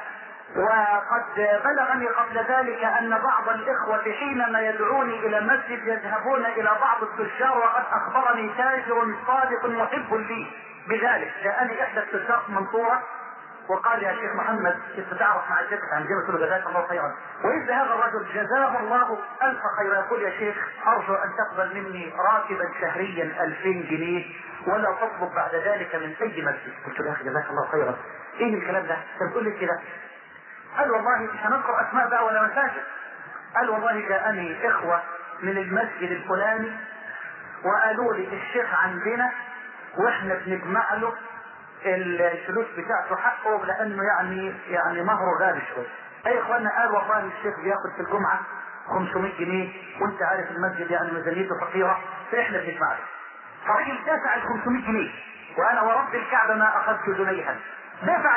وقد بلغني قبل ذلك ان بعض الاخوة حينما يدعوني الى مسجد يذهبون الى بعض التجار، وقد اخبرني تاجر صادق محب لي بذلك. جاءني احدى التجار منصورة وقال يا شيخ محمد كنت تعرف مع الشيخ عن جمع جزاك الله خيرا، واذ هذا الرجل جزاه الله الف خير يقول يا شيخ ارجو ان تقبل مني راتبا شهريا 2000 جنيه ولا تطلب بعد ذلك من اي مسجد. قلت له يا اخي جزاك الله خيرا، ايه الكلام ده؟ انت بتقول لي كده؟ قال والله مش هنذكر اسماء بقى ولا مساجد. قال والله جاءني اخوة من المسجد الفلاني وقالوا لي الشيخ عندنا واحنا بنجمع له الفلوس بتاعته حقه لانه يعني مهره غالي شويه. اي اخوانا قال والله الشيخ بياخد في الجمعه 500 جنيه وانت عارف المسجد يعني ميزانيته فقيره، فاحنا بندفع له. فالراجل دافع ال 500 جنيه وانا ورب الكعبه ما اخذت جنيها. دافع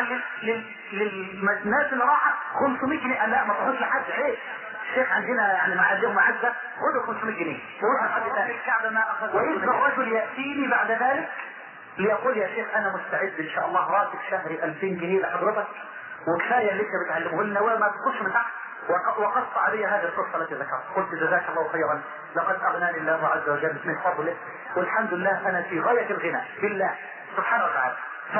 للناس اللي راحت 500 جنيه. قال لا ما تاخدش لحد، عيب الشيخ عندنا يعني معزه ومعزه، خدوا 500 جنيه وروح لحد ثاني. واذ الرجل ياتيني بعد ذلك ليقول يا شيخ انا مستعد ان شاء الله راتب شهري 2000 جنيه لحضرتك وكفايه اللي انت بتعلمه لنا وما تخش من تحت. وقص علي هذه القصه التي ذكرت. قلت جزاك الله خيرا، لقد اغناني الله عز وجل من فضله، والحمد لله انا في غايه الغنى بالله سبحانه وتعالى.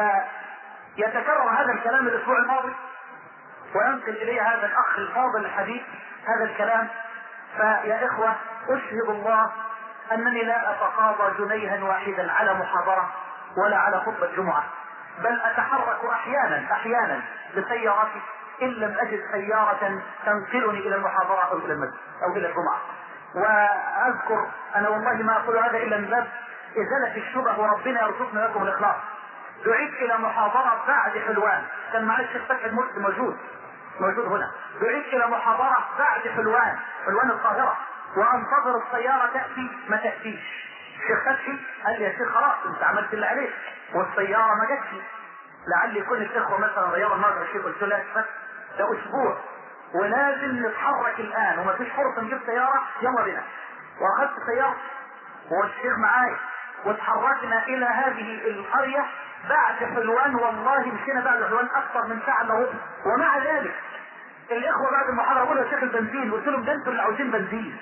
فيتكرر هذا الكلام الاسبوع الماضي وينقل الي هذا الاخ الفاضل الحديث هذا الكلام. فيا اخوه اشهد الله انني لا اتقاضى جنيها واحدا على محاضرة ولا على خطبة جمعة، بل اتحرك احيانا بسيارتي ان لم اجد سيارة تنقلني الى المحاضرة او الى المسجد او الى الجمعة. واذكر انا والله ما اقول هذا الا من باب ازالة الشبه وربنا يرزقنا لكم الاخلاص. دعيت الى محاضرة بعد حلوان، كان معي الشيخ فتحي المرسي موجود هنا. دعيت الى محاضرة بعد حلوان القاهرة، وانتظر السيارة تأتي ما تأتيش. الشيخ فتحي قال لي يا شيخ خلاص انت عملت اللي عليك والسيارة ما جاتش، لعل يكون الاخوة مثلا غيروا النظر. الشيخ قلت له لا ده اسبوع ولازم نتحرك الان وما فيش فرصة نجيب سيارة، يلا بنا. واخذت سيارة والشيخ معايا وتحركنا الى هذه القرية بعد حلوان. والله مشينا بعد حلوان اكثر من ساعة الا ربع. ومع ذلك الاخوة بعد المحاضرة قالوا يا شيخ البنزين، قلت لهم ده انتوا اللي عاوزين بنزين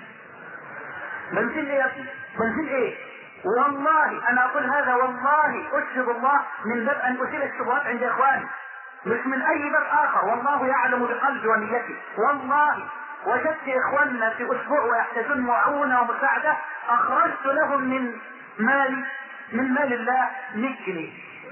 ايه يا ابني؟ بنزين ايه؟ والله انا اقول هذا والله اشهد الله من باب ان اشيل الشبهات عند اخواني مش من اي باب اخر. والله يعلم بقلبي ونيتي. والله وجدت اخواننا في اسبوع ويحتاجون معونة ومساعدة، اخرجت لهم من مال الله 100 جنيه.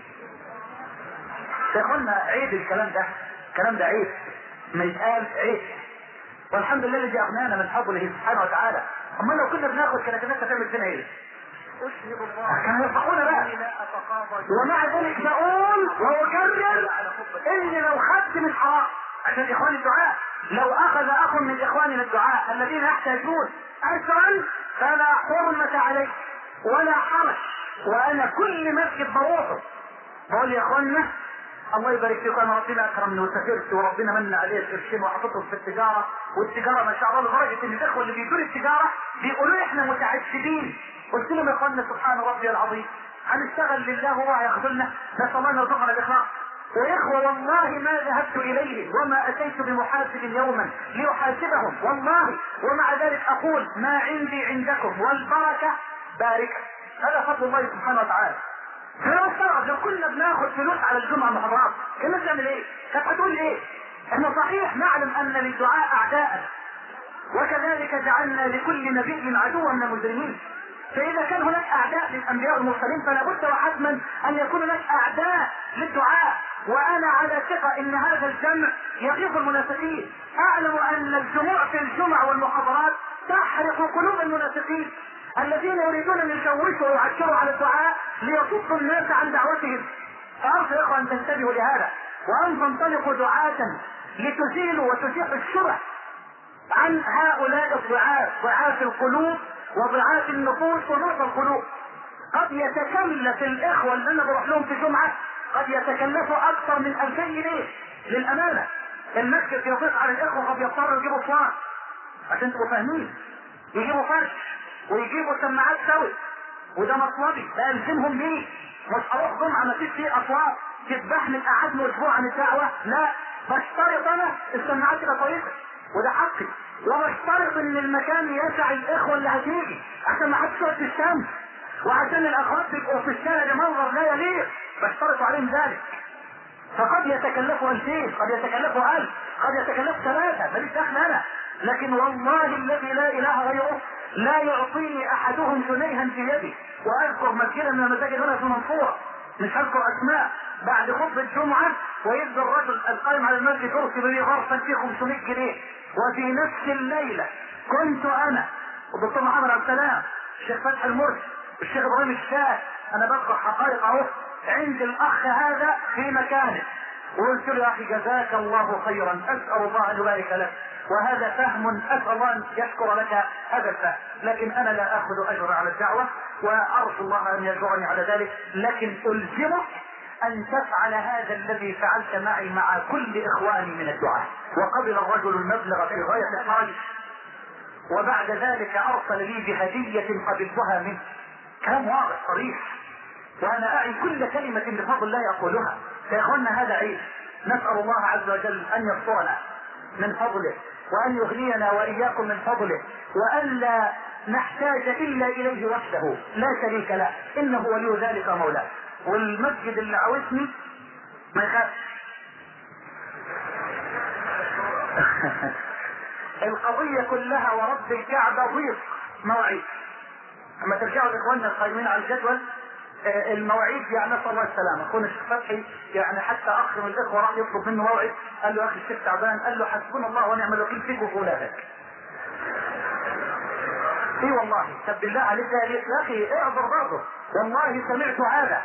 يا اخوانا عيب الكلام ده عيب ما يتقال، عيب. والحمد لله الذي اغنانا من فضله سبحانه وتعالى. اما لو كنا بناخد كانت الناس هتعمل فينا ايه؟ اشهد الله كانوا يفرحونا بقى. ومع ذلك بقول واكرر اني لو خدت من حرام عشان اخواني الدعاء، لو اخذ اخ من اخواننا الدعاء الذين يحتاجون اجرا فلا حرمة عليه ولا حرج. وانا كل مسجد بروحه بقول يا اخوانا الله يبارك فيكم، انا ربنا اكرمني وسافرت وربنا من عليه القرشين وحطيتهم في التجاره، والتجاره ما شاء الله لدرجه ان الاخوه اللي بيدوا التجاره بيقولوا لي احنا متعسفين. قلت لهم يا اخوانا سبحان ربي العظيم هنشتغل لله وهو هياخذلنا، نسال الله ان يرزقنا الاخلاص. ويا اخوه والله ما ذهبت اليه وما اتيت بمحاسب يوما ليحاسبهم والله، ومع ذلك اقول ما عندي عندكم والبركه باركه. هذا فضل الله سبحانه وتعالى. فلو استغرب لو كنا بناخد فلوس على الجمعة محاضرات كنا بنعمل ايه؟ كانت هتقول ايه؟ احنا صحيح نعلم ان للدعاء اعداء وكذلك جعلنا لكل نبي عدوا من المجرمين. فاذا كان هناك اعداء للانبياء والمرسلين فلا بد وحتما ان يكون هناك اعداء للدعاء. وانا على ثقة ان هذا الجمع يغيظ المنافقين. اعلم ان الجموع في الجمع والمحاضرات تحرق قلوب المنافقين الذين يريدون ان يشوشوا ويعكروا على الدعاء ليصدوا الناس عن دعوتهم. فارجو يا اخوان ان تنتبهوا لهذا وان تنطلقوا دعاة لتزيلوا وتزيحوا الشبه عن هؤلاء ضعاف القلوب وضعاف النفوس ومرضى القلوب. قد يتكلف الاخوة اللي انا بروح لهم في جمعة قد يتكلفوا اكثر من 2000 جنيه للامانة. المسجد يضيق على الاخوة قد يضطروا يجيبوا صوان عشان تبقوا فاهمين، يجيبوا فرش ويجيبوا سماعات سوي، وده مطلبي بألزمهم بيه. مش هروح جمعة ما فيش فيه أصوات تذبحني قعدني أسبوع عن الدعوة، لا، بشترط أنا السماعات تبقى كويسة وده حقي، وبشترط إن المكان يسع الإخوة اللي هتيجي عشان ما حدش يقعد في الشمس، وعشان الأخوات يبقوا في الشارع لمنظر لا يليق، بشترط عليهم ذلك. فقد يتكلفوا 2000، قد يتكلفوا 1000، قد يتكلفوا 3، ماليش دخل أنا، لكن والله الذي لا إله غيره لا يعطيني أحدهم جنيها في يدي. وأذكر مسجدا من المساجد هنا في المنصورة، مش هذكر أسماء، بعد خطبة الجمعة ويبدأ الرجل القائم على المسجد يرسل لي غرفا فيه 500 جنيه. وفي نفس الليلة كنت أنا والدكتور محمد عبد السلام، الشيخ فتحي المرسي، الشيخ ابراهيم الشاه، أنا بذكر حقائق أهو، عند الأخ هذا في مكانه، وقلت له يا أخي جزاك الله خيرا، أسأل الله أن يبارك لك، وهذا فهم أسأل الله أن يشكر لك هذا الفهم، لكن أنا لا أخذ أجر على الدعوة وأرجو الله أن يجرني على ذلك، لكن ألزمك أن تفعل هذا الذي فعلت معي مع كل إخواني من الدعاء. وقبل الرجل المبلغ في غاية الحرج، وبعد ذلك أرسل لي بهدية قبلتها منه. كلام واضح صريح، وأنا أعي كل كلمة بفضل الله يقولها. يا إخوانا هذا عيب، نسأل الله عز وجل أن يسترنا من فضله، وأن يغنينا وإياكم من فضله، وأن لا نحتاج إلا إليه وحده لا شريك له، إنه ولي ذلك مولاه. والمسجد اللي عاوزني ما يخافش. القضية كلها ورب الكعبة ضيق مواعيد. اما ترجعوا لاخواننا القائمين على الجدول المواعيد، يعني نسأل الله السلامة. اخونا الشيخ فتحي يعني حتى اخ من الاخوة راح يطلب منه موعد، قال له يا اخي الشيخ تعبان، قال له حسبنا الله ونعم الوكيل فيك وفي اولادك. اي والله، طب بالله عليك يا اخي اعذر برضه، والله سمعت هذا.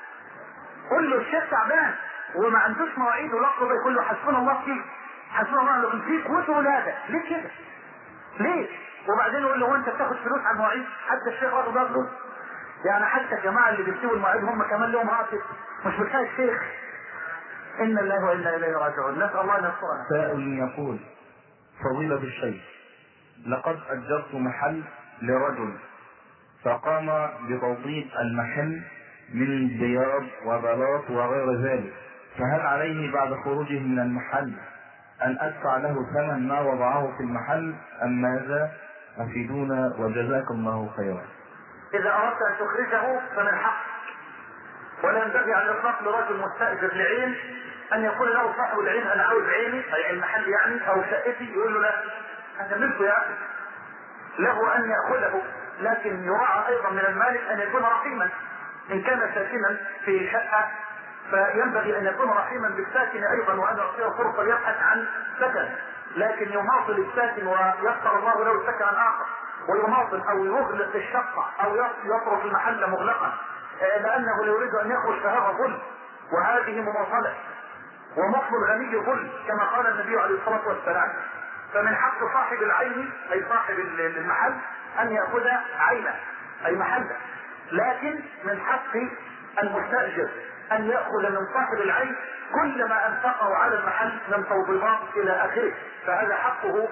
قل له الشيخ تعبان وما عندوش مواعيد ولقبه، يقول له حسبنا الله فيك، حسبنا الله الوكيل فيك وفي اولادك. ليه كده؟ ليه؟ وبعدين يقول له وانت بتاخد فلوس على المواعيد؟ حتى الشيخ واخد بقى فلوس، يعني حتى الجماعه اللي بيكتبوا المواعيد هم كمان لهم راتب، مش بتاع الشيخ. ان الله وانا اليه راجعون، نسال الله ان يسترنا. سائل يقول: فضيلة الشيخ، لقد أجرت محل لرجل فقام بتوضيب المحل من بياض وبلاط وغير ذلك، فهل عليه بعد خروجه من المحل أن أدفع له ثمن ما وضعه في المحل أم ماذا؟ أفيدونا وجزاكم الله خيرا. إذا أردت أن تخرجه فمن حقك، ولا ينبغي على الإطلاق لرجل مستأجر لعين أن يقول له صاحب العين أنا عاوز عيني، أي المحل يعني أو شقتي، يقول له لا أنت ملكه يا أخي، له أن يأخذه، لكن يراعى أيضا من المالك أن يكون رحيما. إن كان ساكنا في شقة فينبغي أن يكون رحيما بالساكن أيضا، وأن يعطيه فرصة يبحث عن سكن، لكن يماطل الساكن ويسر الله له سكنا آخر، ويماطل أو يغلق الشقة أو يترك المحل مغلقا لأنه لا يريد أن يخرج، فهذا ظلم، وهذه مماطلة، ومطل الغني ظلم كما قال النبي عليه الصلاة والسلام. فمن حق صاحب العين أي صاحب المحل أن يأخذ عينه أي محله، لكن من حق المستأجر أن يأخذ من صاحب العين كل ما أنفقه على المحل من توضيبات إلى آخره، فهذا حقه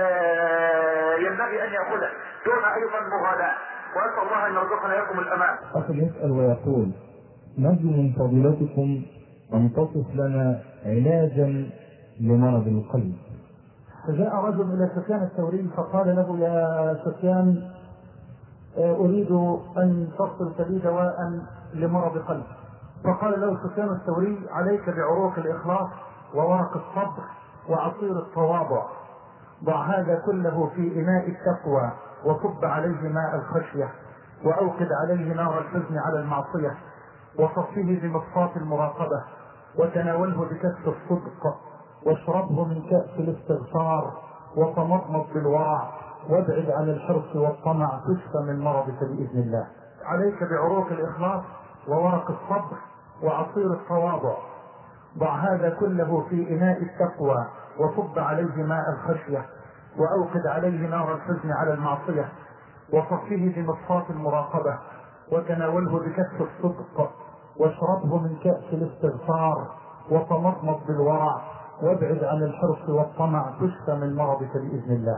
ينبغي أن يأخذه دون أيضا مغالاة. وأسأل الله أن يرزقنا إياكم الأمان. أخي يسأل ويقول: نرجو من فضيلتكم أن تصف لنا علاجا لمرض القلب. فجاء رجل إلى سفيان الثوري فقال له: يا سفيان، أريد أن تصرف لي دواء لمرض قلب. فقال له سفيان الثوري: عليك بعروق الإخلاص وورق الصبر وعصير التواضع، ضع هذا كله في إناء التقوى وصب عليه ماء الخشية وأوقد عليه نار الحزن على المعصية وصفه بمصفاة المراقبة وتناوله بكأس الصدق واشربه من كأس الاستغفار وتمضمض بالورع وابعد عن الحرص والطمع تشفى من مرضك بإذن الله. عليك بعروق الإخلاص وورق الصبر وعصير التواضع، ضع هذا كله في إناء التقوى وصب عليه ماء الخشية وأوقد عليه نار الحزن على المعصية وصفه بمصفاة المراقبة وتناوله بكأس الصدق واشربه من كأس الاستغفار وتمضمض بالورع وابعد عن الحرص والطمع تشفى من مرضك بإذن الله.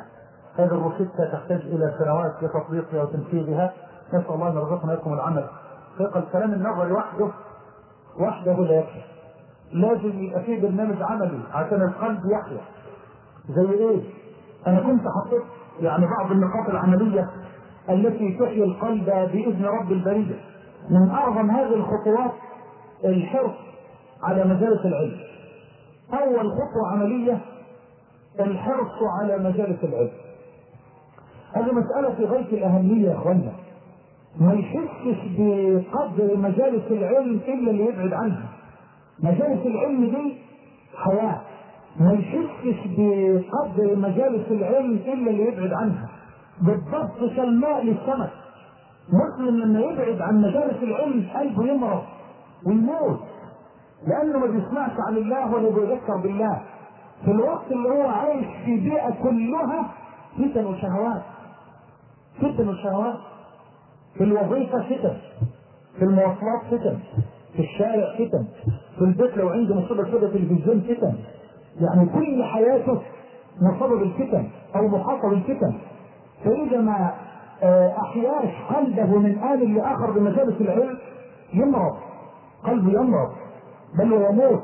هذه الروشتة تحتاج إلى سنوات لتطبيقها وتنفيذها. نسأل الله أن يرزقنا لكم العمل. فيقى الكلام النظري وحده لا يكفي، لازم يبقى فيه برنامج عملي عشان القلب يحيا. زي ايه؟ انا كنت حطيت يعني بعض النقاط العملية التي تحيي القلب بإذن رب البرية. من اعظم هذه الخطوات الحرص على مجالس العلم. اول خطوة عملية الحرص على مجالس العلم. هذه مسألة في غاية الأهمية يا اخوانا. ما يحسش بقدر مجالس العلم الا اللي يبعد عنها. مجالس العلم دي حياة. ما يحسش بقدر مجالس العلم الا اللي يبعد عنها. بالضبط كالماء للسمك. مسلم لما يبعد عن مجالس العلم قلبه يمرض ويموت، لانه ما بيسمعش عن الله ولا بيذكر بالله في الوقت اللي هو عايش في بيئة كلها فتن وشهوات. فتن وشهوات في الوظيفة فتن، في المواصلات فتن، في الشارع فتن، في البيت لو عنده مصيبة كده في التلفزيون فتن. يعني كل حياته مصابة بالفتن او محاطة بالفتن. فإذا ما أحياش قلبه من آن لآخر بمجالس العلم يمرض، قلبه يمرض بل ويموت،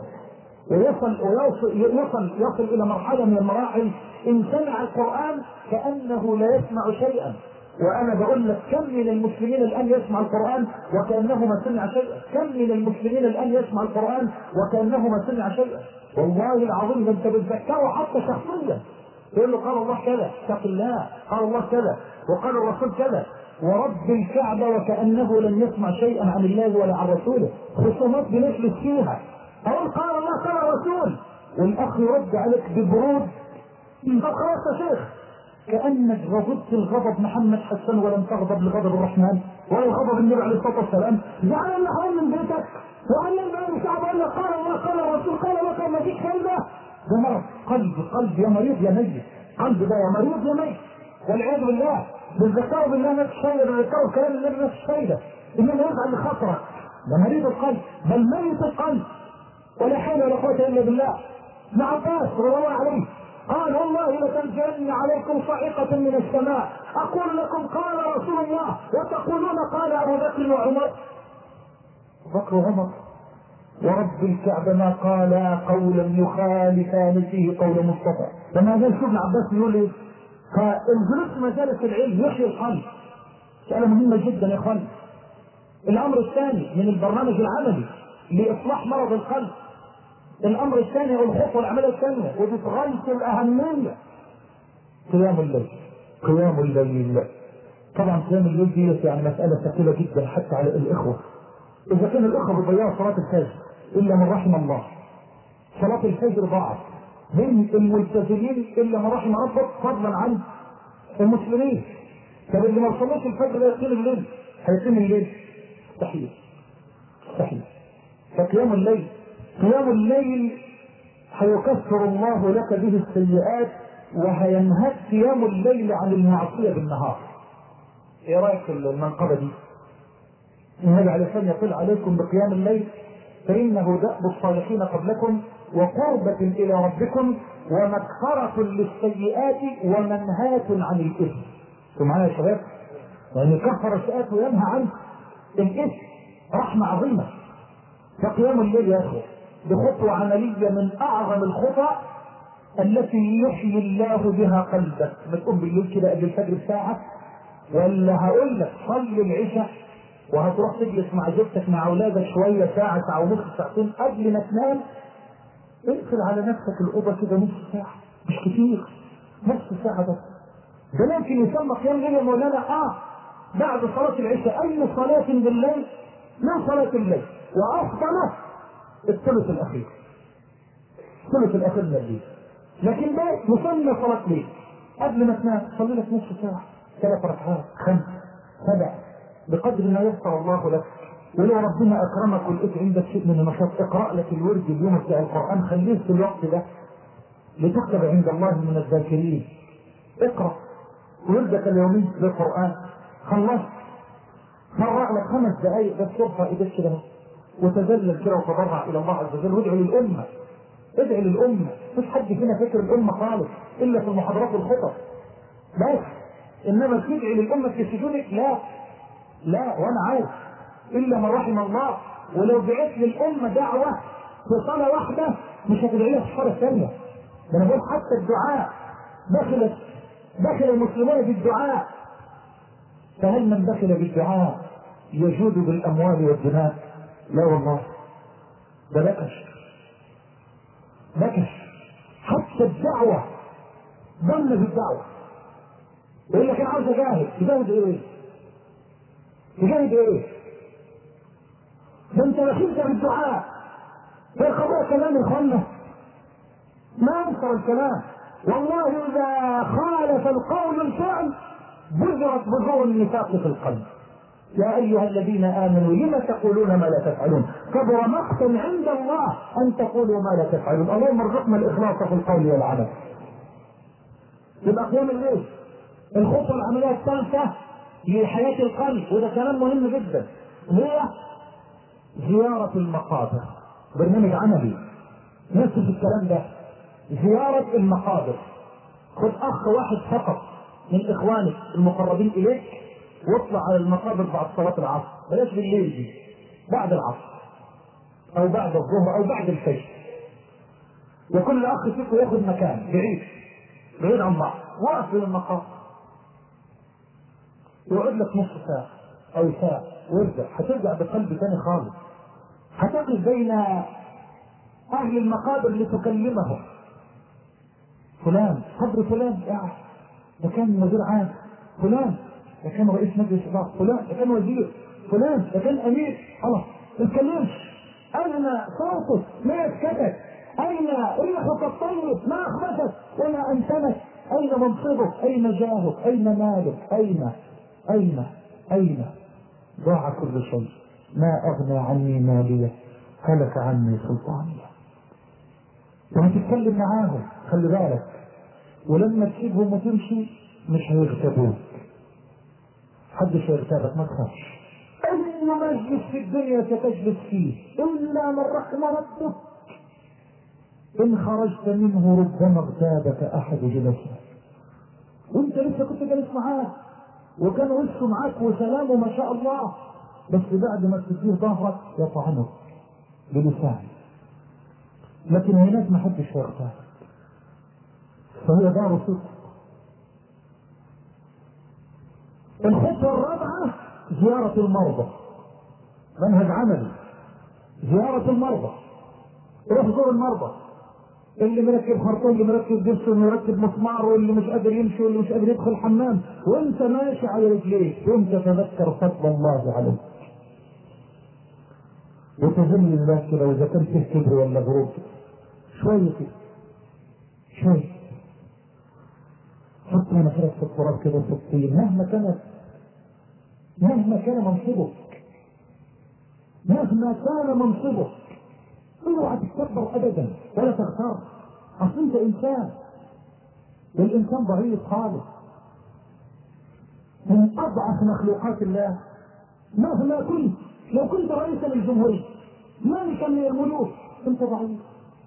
ويصل إلى مرحلة من المراحل إن سمع القرآن كأنه لا يسمع شيئا. وأنا بقول لك كم من المسلمين الآن يسمع القرآن وكأنه ما سمع شيئا. كم من المسلمين الآن يسمع القرآن وكأنه ما سمع شيئا. والله العظيم أنت بتذكره حتى شخصيا، يقول له قال الله كذا، اتق الله، قال الله كذا، وقال الرسول كذا، ورب الكعبة وكأنه لم يسمع شيئا عن الله ولا عن رسوله. خصومات بنفلس فيها، أقول قال الله قال الرسول والأخ يرد عليك ببرود. طب خلاص يا شيخ، كأنك غضبت الغضب محمد حسن ولم تغضب لغضب الرحمن ولا غضب النبي عليه الصلاة والسلام. زعل الله حول من بيتك وقال لنا الكعبة قال الله قال الرسول قال الله قال ما فيش فايدة. ده مرض قلب يا مريض يا ميت. قلب ده يا مريض يا ميت والعياذ بالله. بالذكاء بالله نفس الشيء، بالذكاء الكلام النبي نفس الشيء، انما يزعل لخطرك. ده مريض القلب بل ميت القلب. ولا حول ولا قوة الا بالله. مع عباس رضي الله عليه قال والله لتنزلن عليكم صاعقة من السماء اقول لكم قال رسول الله وتقولون قال ابو بكر وعمر. بكر وعمر ورب الكعبة ما قال قولا يخالفان فيه قول مصطفى. لما قال شوف ابن عباس يقول ايه؟ فالجلوس مجالس العلم يحيي القلب. مسألة مهمة جدا يا اخوان. الامر الثاني من البرنامج العملي لاصلاح مرض القلب. الامر الثاني والخطوة العملية الثانية ودي في غاية الاهمية قيام الليل. قيام الليل طبعا قيام الليل دي يعني مسألة ثقيلة جدا حتى على الاخوة. اذا كان الاخوة بيضيعوا صلاة الفجر الا من رحم الله، صلاة الفجر ضاعت من الملتزمين الا من رحم ربك فضلا عن المسلمين. طب اللي ما وصلوش الفجر ده يقيم الليل هيقيم الليل؟ مستحيل. فقيام الليل، قيام الليل هيكفر الله لك به السيئات وهينهك قيام الليل عن المعصية بالنهار. ايه رايك في المنقبة دي؟ النبي عليه الصلاة والسلام يقول عليكم بقيام الليل فإنه دأب الصالحين قبلكم وقربة إلى ربكم ومكفرة للسيئات ومنهاة عن الإثم. انتوا معايا يا شباب؟ يعني كفر السيئات وينهى عن الإثم، رحمة عظيمة. فقيام الليل يا أخوة بخطوة عملية من أعظم الخطى التي يحيي الله بها قلبك. ما تقوم بالليل كده قبل الفجر بساعة، ولا هقول لك صلي العشاء وهتروح تجلس مع زوجتك مع اولادك شويه ساعه ونص ساعتين قبل ما تنام. اقفل على نفسك الاوضه كده نص ساعه، مش كتير، نص ساعه بس. ده ممكن يسمى قيام ليل يا مولانا. بعد صلاه العشاء اي صلاه بالليل من صلاه الليل، وافضله الثلث الاخير، الثلث الاخير من الليل. لكن ده يسمى صلاه ليل. قبل ما تنام صلي لك نص ساعه، 3 ركعات 5 7 بقدر ما يسر الله لك. ولو ربنا اكرمك ولقيت عندك شيء من النشاط اقرا لك الورد اليوم بتاع القران، خليه في الوقت ده لتكتب عند الله من الذاكرين. اقرا وردك اليومي للقران، خلصت فرع لك 5 دقائق بس ترفع ايدك كده وتذلل كده وتضرع الى الله عز وجل وادعي للامه. ادعي للامه. مش حد فينا فكر الامه خالص الا في المحاضرات والخطب. بس. انما تدعي للامه في سجودك لا وانا عارف الا ما رحم الله. ولو دعيت للامه دعوه في صلاه واحده مش هتدعي لها في الصلاه الثانيه. ده انا بقول حتى الدعاء دخل المسلمون بالدعاء. فهل من دخل بالدعاء يجود بالاموال والدماء؟ لا والله، ده بكش. حتى الدعوه ضمن بالدعوه. يقول لك انا عاوز اجاهد. تجاهد ايه؟ ده انت بخلت بالدعاء. ده القضاء كلام يا اخوانا، ما انكر الكلام. والله اذا خالف القول الفعل بذرت بذور النفاق في القلب. يا ايها الذين امنوا لم تقولون ما لا تفعلون كبر مقتا عند الله ان تقولوا ما لا تفعلون. اللهم ارزقنا الاخلاص في القول والعمل. يبقى قيام الليل الخطوه العمليه الثالثه لحياه القلب، وده كلام مهم جدا، هي زياره المقابر. برنامج عملي نفس الكلام ده، زياره المقابر. خد اخ واحد فقط من اخوانك المقربين اليك واطلع على المقابر بعد صلاه العصر، بلاش بالليل دي، بعد العصر او بعد الظهر او بعد الفجر. وكل اخ فيكم ياخذ مكان بعيد عن بعض، وقف للمقابر يقعد لك نص ساعه او ساعه وارجع. هترجع بقلب ثاني خالص. هتقف بين اهل المقابر لتكلمهم. فلان قبر فلان ده كان مدير عام، فلان ده كان رئيس مجلس اداره، فلان ده كان وزير، فلان ده كان امير. خلاص ما تتكلمش. اين صوتك؟ ما يسكتك؟ اين ريحك الطيب؟ ما اخبثك وما انتنك؟ اين منصبك؟ اين جاهك؟ اين مالك؟ اين ضاع كل شيء. ما اغنى عني ماليه هلك عني سلطانيه. وهتتكلم معاهم، خلي بالك، ولما تسيبهم وتمشي مش هيغتابوك. محدش هيغتابك، ما تخافش. اي مجلس في الدنيا ستجلس فيه الا من رحم ربك ان خرجت منه ربما اغتابك احد جلسه. وانت لسه كنت جالس معاه وكان وشه معاك وسلامه ما شاء الله، بس بعد ما تديه ظهرك يطعنك بلسانه. لكن هناك ما حدش هيغتابك، فهي دار صدق. الخطوة الرابعة زيارة المرضى. منهج عملي، زيارة المرضى. روح زور المرضى، اللي مركب خرطوم، اللي مركب جسر، اللي مركب مسمار، واللي مش قادر يمشي، واللي مش قادر يدخل الحمام، وانت ماشي على رجليك وانت تذكر فضل الله عليك وتظن الله كده. واذا كان فيه كبر ولا غرور شوية حط مناخيرك في التراب كده في الطين. مهما كان منصبك اوعى تتكبر ابدا ولا تغتر. اصل انت انسان، والانسان ضعيف خالص، من اضعف مخلوقات الله. مهما كنت، لو كنت رئيسا للجمهوريه، ملكا من الملوك، انت ضعيف.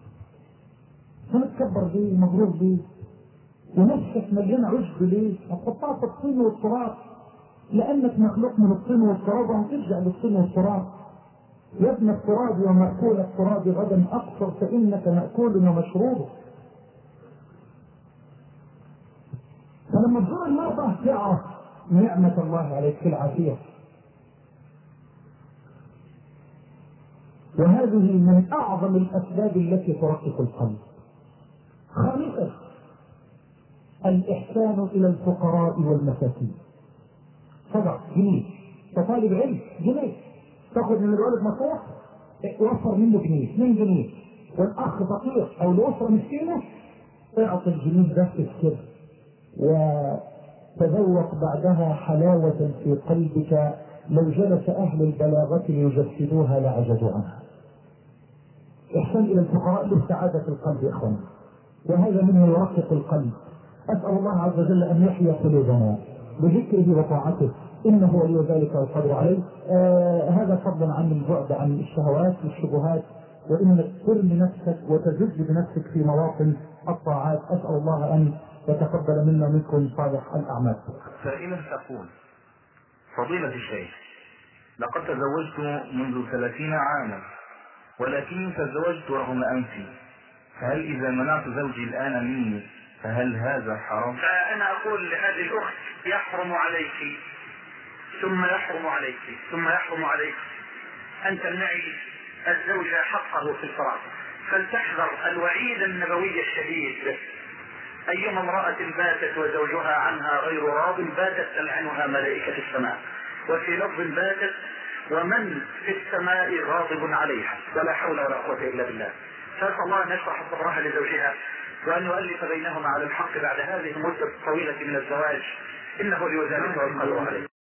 فمتكبر بيه، مغرور بيه، ونفسك مليانه عجب ليه؟ هتحطها في الطين والتراب، لانك مخلوق من الطين والتراب وهترجع للطين والتراب. يا ابن التراب ومأكول التراب غدا اقصر، فانك مأكول ومشروب. فلما تزور المرضى تعرف نعمة الله عليك في العافية. وهذه من اعظم الاسباب التي ترقق القلب. خامسا الإحسان إلى الفقراء والمساكين. صدق جنيه، كطالب علم جنيه تاخذ من الولد مصروف وفر منه جنيه 2 جنيه، والأخ فقير أو الأسرة مسكينة اعطي الجنيه ده في السر، وتذوق بعدها حلاوة في قلبك لو جلس أهل البلاغة ليجسدوها لعجزوا عنها. إحسان إلى الفقراء للسعادة في القلب يا إخوان، وهذا منه يرقق القلب. أسأل الله عز وجل أن يحيي قلوبنا بذكره وطاعته، إنه ولي ذلك والقدر عليه. هذا فضلا عن البعد عن الشهوات والشبهات، وإنك ترمي نفسك وتزج بنفسك في مواطن الطاعات. أسأل الله أن وتقبل منا منكم صالح الأعمال. سائلة تقول: فضيلة الشيخ، لقد تزوجت منذ 30 عاما، ولكني تزوجت رغم أنفي، فهل إذا منعت زوجي الآن مني فهل هذا حرام؟ فأنا أقول لهذه الأخت: يحرم عليك ثم يحرم عليك ثم يحرم عليك أن تمنعي الزوج حقه في الفراغ، فلتحذر الوعيد النبوي الشديد: أيما امرأة باتت وزوجها عنها غير راض باتت تلعنها ملائكة السماء، وفي لفظ باتت ومن في السماء غاضب عليها، ولا حول ولا قوة إلا بالله. فأسأل الله أن يشرح صدرها لزوجها وأن يؤلف بينهما على الحق بعد هذه المدة الطويلة من الزواج، إنه لذلك والقدر عليه.